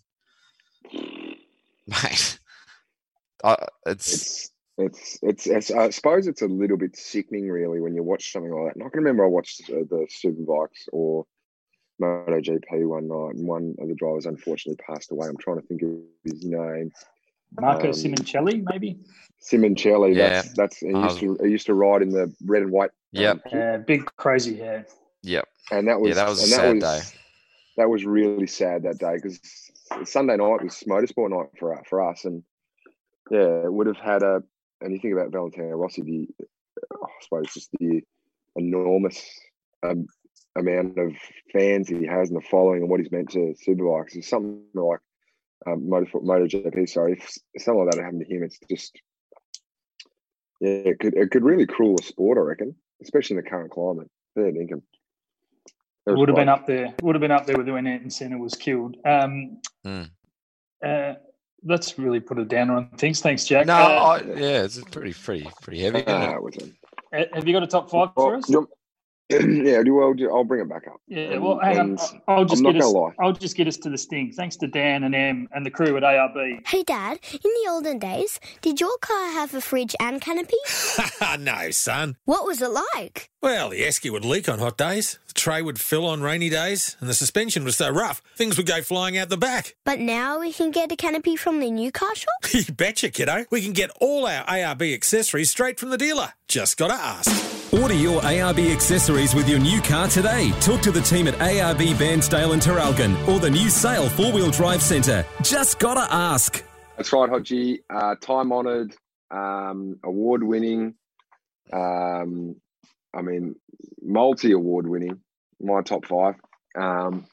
E: Mate, I, it's,
D: It's, it's, it's, it's, I suppose it's a little bit sickening, really, when you watch something like that. And I can remember I watched uh, the Superbikes or MotoGP one night, and one of the drivers unfortunately passed away. I'm trying to think of his name.
C: Marco
D: Um,
C: Simoncelli, maybe?
D: Simoncelli.
E: Yeah.
D: That's that's. He
E: I
D: used to he used to ride in the red and white. um,
E: Yep.
D: kit,
C: Uh, big, crazy hair.
E: yep.
D: and that was
E: Yeah, that was a
D: and that
E: sad
D: was,
E: day.
D: That was really sad that day because Sunday night was motorsport night for for us, and yeah, it would have had a. And you think about Valentino Rossi, the I suppose just the enormous um, amount of fans he has and the following and what he's meant to Superbikes is something like um, motor MotoGP. Sorry, if something like that happened to him, it's just yeah, it could it could really cruel the sport, I reckon, especially in the current climate. Fair dinkum.
C: It would have been up there. Would have been up there with when Ayrton Senna was killed. Um,
E: mm.
C: uh, let's really put a downer on things. Thanks, Jack.
E: No,
C: uh,
E: I, yeah, it's pretty, pretty, pretty heavy. Isn't
D: Uh,
E: it?
D: with him.
C: have you got a top five
D: Oh,
C: for us?
D: do you want- yeah, do well. I'll bring it back up.
C: Yeah,
D: And-
C: well, hang on.
D: and
C: I'll I'll just
D: I'm not
C: get us.
D: gonna lie.
C: I'll just get us to the sting. Thanks to Dan and Em and the crew at A R B.
F: Hey, Dad, in the olden days, did your car have a fridge and canopy?
G: No, son.
F: What was it like?
G: Well, the esky would leak on hot days, the tray would fill on rainy days, and the suspension was so rough, things would go flying out the back.
F: But now we can get a canopy from the new car shop?
G: You betcha, kiddo. We can get all our A R B accessories straight from the dealer. Just gotta ask.
H: Order your A R B accessories with your new car today. Talk to the team at A R B Bairnsdale and Terralgan or the new Sale four-wheel drive centre. Just gotta ask.
D: That's right, Hodgie. Uh, time-honoured, um, award-winning. Um, I mean, multi-award-winning. My top five. Um,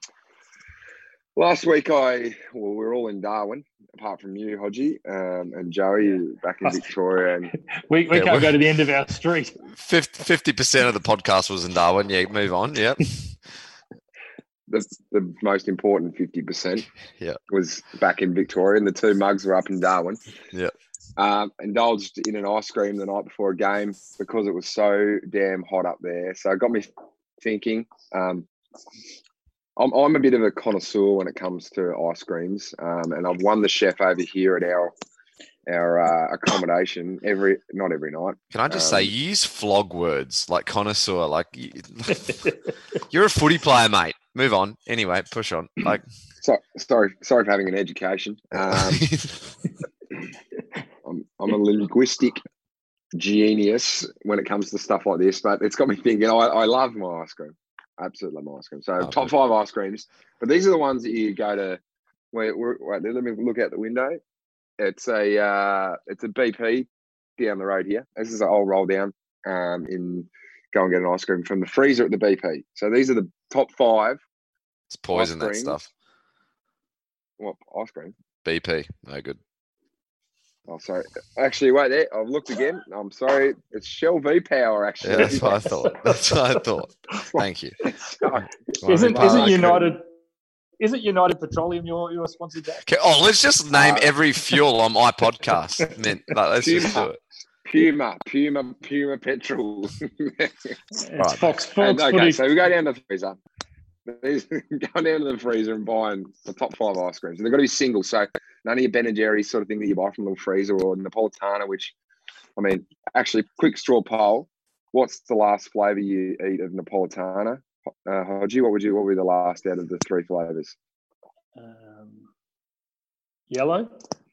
D: last week, I well, we were all in Darwin, apart from you, Hodgie, um, and Joey back in Victoria. And
C: We, we
E: Yeah,
C: can't
E: we-
C: go to the end of our street.
E: Fifty percent of the podcast was in Darwin. Yeah, move on. Yep.
D: that's the most important fifty percent.
E: Yeah.
D: Was back in Victoria, and the two mugs were up in Darwin.
E: Yeah.
D: Um, indulged in an ice cream the night before a game because it was so damn hot up there. So it got me thinking. Um, I'm, I'm a bit of a connoisseur when it comes to ice creams, um, and I've won the chef over here at our our uh, accommodation every not every night.
E: Can I just
D: Um,
E: say, you use flog words like connoisseur. Like you, you're a footy player, mate. Move on. Anyway, push on. Like,
D: So, sorry, sorry for having an education. Um, I'm, I'm a linguistic genius when it comes to stuff like this, but it's got me thinking. I, I love my ice cream. Absolutely love my ice cream. So,
E: Oh,
D: top
E: good.
D: five ice creams. But these are the ones that you go to. Wait, wait, wait let me look out the window. It's a uh, it's a B P down the road here. This is I'll roll down um, in go and get an ice cream from the freezer at the B P. So these are the top five.
E: it's poison, that
D: creams.
E: stuff.
D: What ice cream?
E: B P. No good.
D: Oh, sorry. Actually, wait there. I've looked again. I'm sorry. It's Shell V Power, actually.
E: Yeah, that's what I thought. That's what I thought. Thank you.
D: Sorry.
E: Well,
C: Isn't
E: I mean,
C: isn't
D: uh,
C: United isn't United Petroleum your your sponsor, Jack?
E: Okay, oh, let's just name
D: Uh,
E: every fuel on my podcast. Man, like, let's just do
D: Puma.
E: it.
D: Puma, Puma, Puma Petrol.
C: It's
E: Right.
C: Fox
D: And,
C: Fox
D: okay,
C: footy.
D: so we go down to the freezer. These- Going down to the freezer and buying the top five ice creams. And they've got to be single. So none of your Ben and Jerry's sort of thing that you buy from the little freezer or Napolitana, which, I mean, actually, quick straw poll. What's the last flavour you eat of Napolitana? Uh, Hodgie, what would you? What would be the last out of the three flavours?
C: Um, yellow.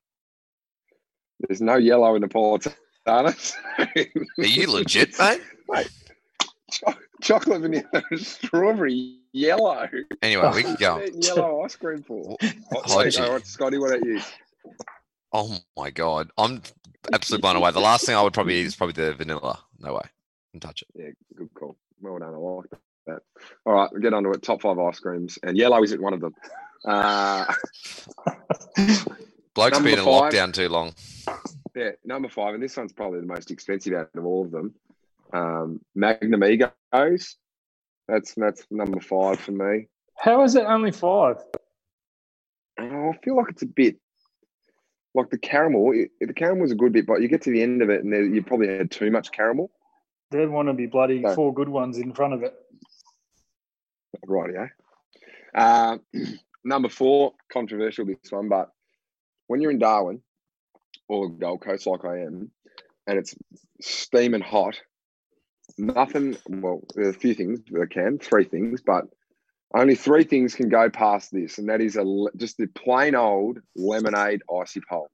D: There's no yellow in Napolitana.
E: Are you legit, mate?
D: Cho- chocolate, vanilla, strawberry, yellow.
E: Anyway, we can
D: What
E: go.
D: is that yellow ice cream for?
E: Hodgie.
D: All right, Scotty, what about you?
E: Oh my god, I'm absolutely blown away. The last thing I would probably eat is probably the vanilla. No way, can touch it.
D: Yeah, good call. Well done. I like that. All right, we'll get on to it. Top five ice creams, and yellow isn't one of them. Uh,
E: Bloke's
D: Number
E: been in
D: five.
E: lockdown too long.
D: yeah, number five, and this one's probably the most expensive out of all of them. Um, Magnum Egos. That's that's number five for me.
C: How is it only five?
D: Oh, I feel like it's a bit like the caramel. It, the caramel's a good bit, but you get to the end of it, and there, you probably had too much caramel.
C: There'd want to be bloody
D: No.
C: four good ones in front of it.
D: Right, yeah. Uh, number four, controversial this one, but when you're in Darwin or Gold Coast like I am, and it's steaming hot, nothing, well, there's a few things that can, three things, but only three things can go past this, and that is a le- just the plain old lemonade icy pole.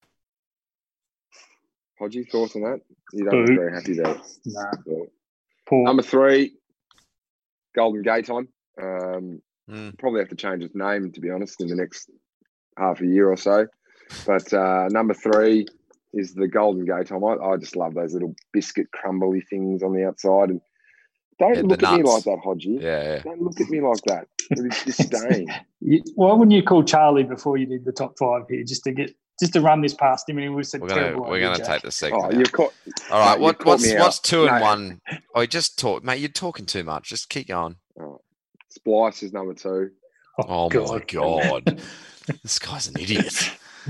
D: Hodgie, thoughts on that? You don't look
C: Boo.
D: very happy about it.
C: Nah.
D: Well,
C: Poor.
D: Number three, Golden Gate Time. Um,
E: Mm.
D: Probably have to change its name, to be honest, in the next half a year or so. But uh, number three is the Golden Gate Time. I, I just love those little biscuit crumbly things on the outside. And Don't
E: Yeah, the
D: look at me
E: nuts.
D: like that, Hodgie.
E: Yeah, yeah.
D: Don't look at me like that. With his disdain.
C: You, why wouldn't you call Charlie before you did the top five here, just to get just to run this past him? And he was a
E: We're gonna
C: terrible.
E: we're
C: idea,
E: gonna
C: Jack.
E: take the segment.
D: Oh,
E: out.
D: you've caught.
E: All right,
D: mate,
E: what
D: you've caught
E: what's
D: me
E: what's
D: out.
E: two and
D: No.
E: one? Oh, you just talk, mate. You're talking too much. Just keep going.
D: Oh, Splice is number two.
E: Oh, my god, this guy's an idiot.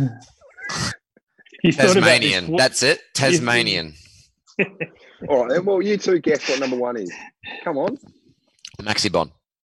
C: You thought about this-
E: Tasmanian. That's it. Tasmanian.
D: All right, then. Well, you two guess what number one is. Come on.
E: Maxi Bon.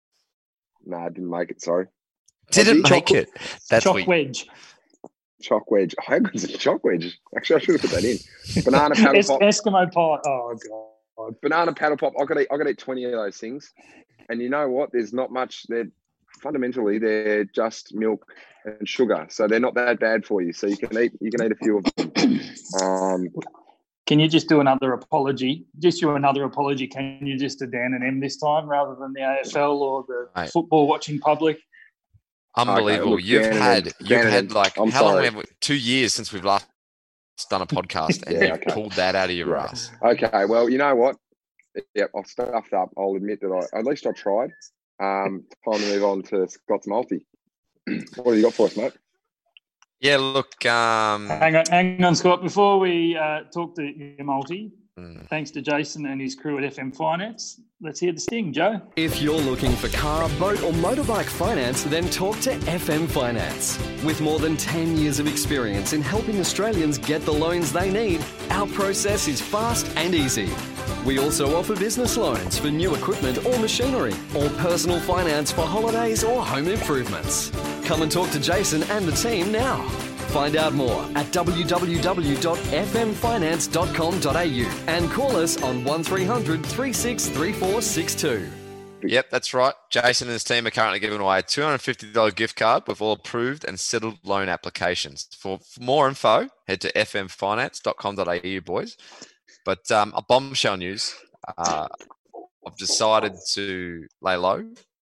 D: No, I didn't make it. Sorry.
E: Didn't
D: Hodgie?
E: make it. That's
C: Chalk
E: what.
C: wedge.
D: Chalk wedge. How good is a chalk wedge? Actually, I should have put that in. Banana paddle
C: Es-
D: pop.
C: Eskimo pie. Oh god.
D: Banana paddle pop. I got to eat, I got to eat twenty of those things. And you know what? There's not much. They're fundamentally they're just milk and sugar, so they're not that bad for you. So you can eat you can eat a few of them. Um,
C: Can you just do another apology? Just do another apology. Can you just do Dan and M this time rather than the A F L or the
E: Mate.
C: football watching public?
E: Unbelievable.
D: look,
E: you've
D: Gannon
E: had
D: and-
E: you've
D: Gannon
E: had
D: and-
E: like
D: I'm
E: how long
D: sorry.
E: have we, two years since we've last done a podcast and
D: Yeah,
E: you
D: okay.
E: pulled that out of your
D: Yeah.
E: ass.
D: okay, well, you know what? Yep, I've stuffed up. I'll admit that I at least I tried. Um, time to move on to Scott's multi. What have you got for us, mate?
E: Yeah, look, um
C: Hang on, hang on, Scott. Before we uh, talk to your multi,
E: mm,
C: thanks to Jason and his crew at F M Finance. Let's hear the sting, Joe.
I: If you're looking for car, boat or motorbike finance, then talk to F M Finance. With more than ten years of experience in helping Australians get the loans they need, our process is fast and easy. We also offer business loans for new equipment or machinery, or personal finance for holidays or home improvements. Come and talk to Jason and the team now. Find out more at w w w dot f m finance dot com dot a u and call us on one three hundred, three six three four six two.
E: Yep, that's right. Jason and his team are currently giving away a two hundred fifty dollars gift card with all approved and settled loan applications. For, for more info, head to f m finance dot com dot a u, boys. But um, a bombshell news, uh, I've decided to lay low.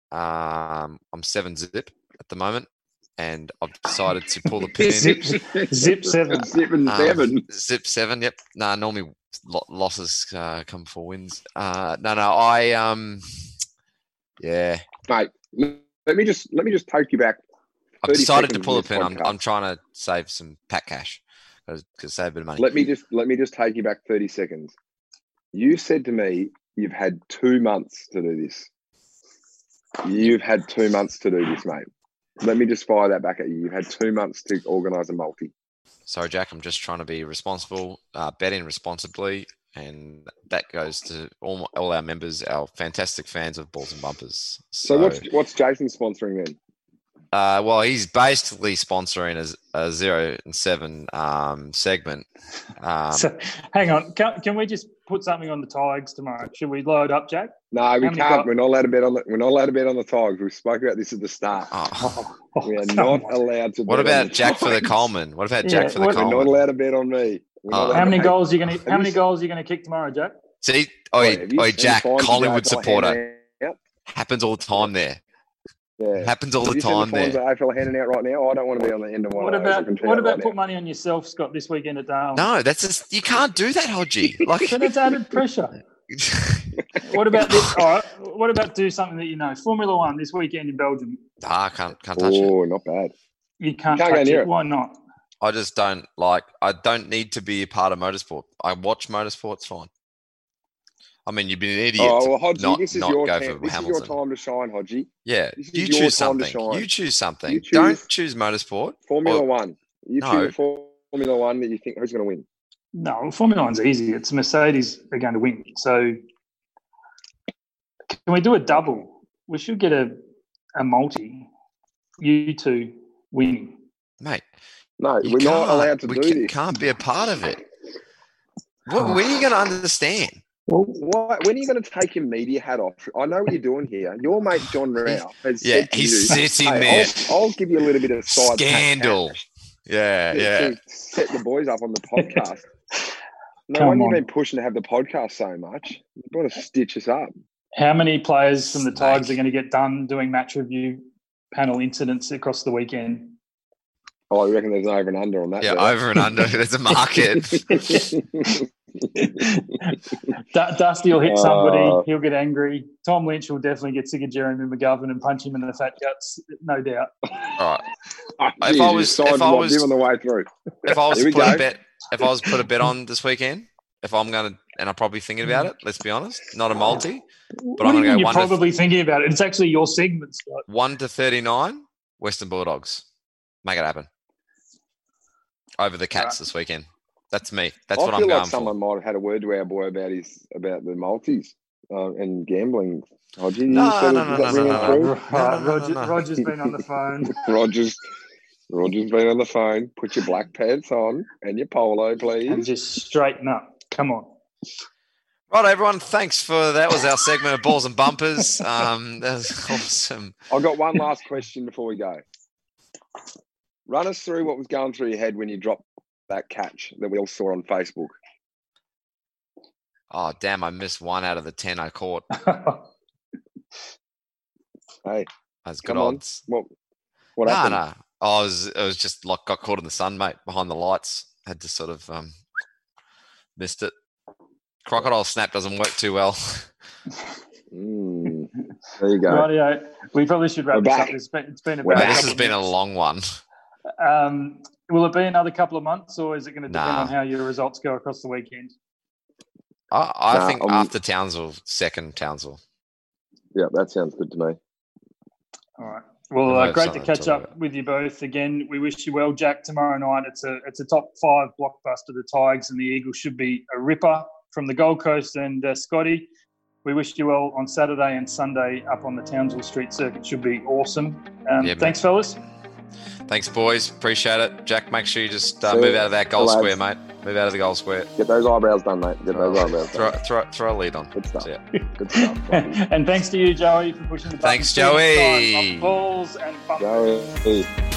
E: Um, I'm seven zip at the moment, and I've decided to pull the pin.
C: Zip, zip seven.
D: Zip and
E: Um,
D: seven.
E: Zip seven, yep. Nah, normally lo- losses uh, come for wins. Uh, no, no, I um, yeah.
D: Mate, let me just let me just take you back.
E: I've
D: thirty
E: decided to
D: seconds
E: pull a
D: of this
E: pin. I'm,
D: podcast.
E: I'm trying to save some pack cash because save a bit of money.
D: Let me just let me just take you back thirty seconds. You said to me you've had two months to do this. You've had two months to do this, mate. Let me just fire that back at you. You've had two months to organise a multi.
E: Sorry, Jack. I'm just trying to be responsible, uh, betting responsibly, and that goes to all, all our members, our fantastic fans of Balls and Bumpers.
D: So,
E: So,
D: what's what's Jason sponsoring then?
E: uh, well, he's basically sponsoring a, a zero and seven um, segment. Um,
C: So, hang on. Can, can we just put something on the Tigers tomorrow? Should we load up, Jack?
D: No, we
C: How many
D: can't.
C: got-
D: We're not allowed to bet on the. We're not allowed to bet on the Tigers. We spoke about this at the start.
E: oh,
C: Oh,
D: We are
C: come
D: not
C: on.
D: allowed to.
E: what
D: bet on
E: about
D: the
E: Jack for the
D: Tigers.
E: Coleman? What about
C: Yeah,
E: Jack for the
C: what-
D: We're not
E: Coleman?
D: allowed to bet on me. We're not
E: Oh.
D: allowed
C: How
D: to-
C: many
D: Hey,
C: goals are you going to?
D: have
C: How many
D: you-
C: goals are you going to kick tomorrow, Jack?
E: See, oi,
D: have you
E: oi,
D: seen
E: Jack,
D: fines
E: Collingwood
D: the A F L
E: supporter.
D: handing out?
E: Happens all the time there.
D: Yeah.
E: Happens all
D: Have
E: the
D: you seen
E: time
D: the fines
E: there.
D: the A F L are handing out right now? I don't want to be on the end of one
C: What
D: of those. I
C: about
D: can tell
C: what
D: you
C: about
D: right
C: put
D: now.
C: money on yourself, Scott, this weekend at Darwin?
E: No, that's just, you can't do that, Hodgie. Like,
C: Then it's added pressure. What about this? All right. What about do something that you know? Formula One this weekend in Belgium.
E: ah, I can't can't touch it.
D: Oh, not bad.
C: You can't,
D: Can't go
C: touch
D: near
C: it.
D: it.
C: Why not?
E: I just don't like. I don't need to be a part of motorsport. I watch motorsport. It's fine. I mean, you'd be an idiot
D: Oh,
E: to
D: well, Hodgie,
E: not,
D: this is
E: not
D: your
E: go
D: chance.
E: for
D: This
E: Hamilton.
D: is your time to shine, Hodgie.
E: Yeah,
D: This is
E: you
D: your
E: choose
D: time to
E: something.
D: shine.
E: You choose something.
D: You
E: Don't
D: choose-
E: choose motorsport.
D: Formula
E: Or-
D: One. You
E: No.
D: choose a Formula One that you think who's going to win.
C: No, Formula One's easy. It's Mercedes are going to win. So can we do a double? We should get a a multi. You two winning.
E: Mate,
D: No,
E: you
D: we're not
E: can't-
D: allowed to
E: we
D: do
E: ca-
D: this.
E: can't be a part of it. What, when are you going to understand?
C: Well,
D: Why, when are you going to take your media hat off? I know what you're doing here. Your mate John Rao has
E: Yeah,
D: said to
E: he's
D: you,
E: sitting
D: "Hey,
E: there.
D: I'll, I'll give you a little bit of side pat
E: Scandal.
D: cash
E: Yeah,
D: to-
E: yeah.
D: to set the boys up on the podcast." No
C: Come
D: wonder
C: on.
D: you've been pushing to have the podcast so much. You've got to stitch us up.
C: how many players from the Tigers
E: Snake.
C: are going to get done doing match review panel incidents across the weekend?
D: Oh, I reckon there's an over and under on that.
E: Yeah,
D: there.
E: over and under. There's a market.
C: Du- Dusty will hit somebody.
D: Uh,
C: He'll get angry. Tom Lynch will definitely get sick of Jeremy McGovern and punch him in the fat guts, no doubt.
E: All right.
D: Oh,
E: If
D: geez,
E: I
D: you
E: was-
D: sidewalked
E: if I was-
D: him on the way through.
E: If I was
D: Here
E: to
D: we
E: put
D: go.
E: a bet, if I was to put a bet on this weekend, if I'm gonna, and I'm probably thinking about it. Let's be honest, not a multi, but
C: what
E: I'm
C: do you
E: gonna
C: mean
E: go
C: you're
E: one to
C: probably thinking about it? It's actually your segment, Scott.
E: one to thirty-nine. Western Bulldogs, make it happen over the Cats
C: Right.
E: this weekend. That's me. That's
D: I
E: what
D: feel
E: I'm
D: like
E: going
D: someone
E: for.
D: might have had a word to our boy about his about the multis uh, and gambling. Hodgie, you
E: No,
D: sort
E: no,
D: of-
E: no,
D: is that
E: no,
D: ringing
E: no,
D: through?
E: no.
C: Right,
E: no, no,
C: Roger,
E: no.
C: Roger's been on the phone.
D: Rogers, Rogers been on the phone. Put your black pants on and your polo, please.
C: And just straighten up. Come on.
E: Right, everyone. Thanks for that. Was our segment of balls and bumpers. Um, that was awesome.
D: I've got one last question before we go. Run us through what was going through your head when you dropped that catch that we all saw on Facebook.
E: Oh, damn! I missed one out of the ten I caught.
D: Hey,
E: That's good
D: come on.
E: odds.
D: What what
E: No,
D: happened?
E: no. I was, it was just like got caught in the sun, mate, behind the lights. Had to sort of um, missed it. Crocodile snap doesn't work too well.
D: Mm, there you go.
C: Rightio. We probably should wrap
D: We're
C: this
D: back.
C: up. It's been, it's been
D: We're
C: about
E: Mate,
C: a
E: this
C: couple
E: has
C: of
E: been a
C: minutes.
E: long one.
C: Um, will it be another couple of months, or is it going to depend
E: Nah.
C: on how your results go across the weekend?
E: I, I
D: Nah,
E: think
D: I'm-
E: after Townsville, second Townsville.
D: Yeah, that sounds good to me.
C: All right. Well,
E: We might
C: uh,
E: have
C: great to
E: something to
C: catch
E: talk
C: up with you both again. We wish you well, Jack. Tomorrow night, it's a it's a top five blockbuster. The Tigers and the Eagles should be a ripper from the Gold Coast. And uh, Scotty, we wish you well on Saturday and Sunday up on the Townsville Street Circuit. Should be awesome. Um,
E: Yeah,
C: thanks, fellas.
E: Thanks, boys. Appreciate it. Jack, make sure you just uh,
D: See
E: move
D: ya.
E: out of that goal
D: Lads.
E: square, mate. Move out of the goal square.
D: Get those eyebrows done, mate. Get those eyebrows
E: Throw,
D: done.
E: throw, throw a lead on.
D: Good stuff.
E: See ya.
D: Good stuff.
C: And thanks to you, Joey, for pushing the button.
E: Thanks, Joey.
C: On balls and bumpers.
D: Joey.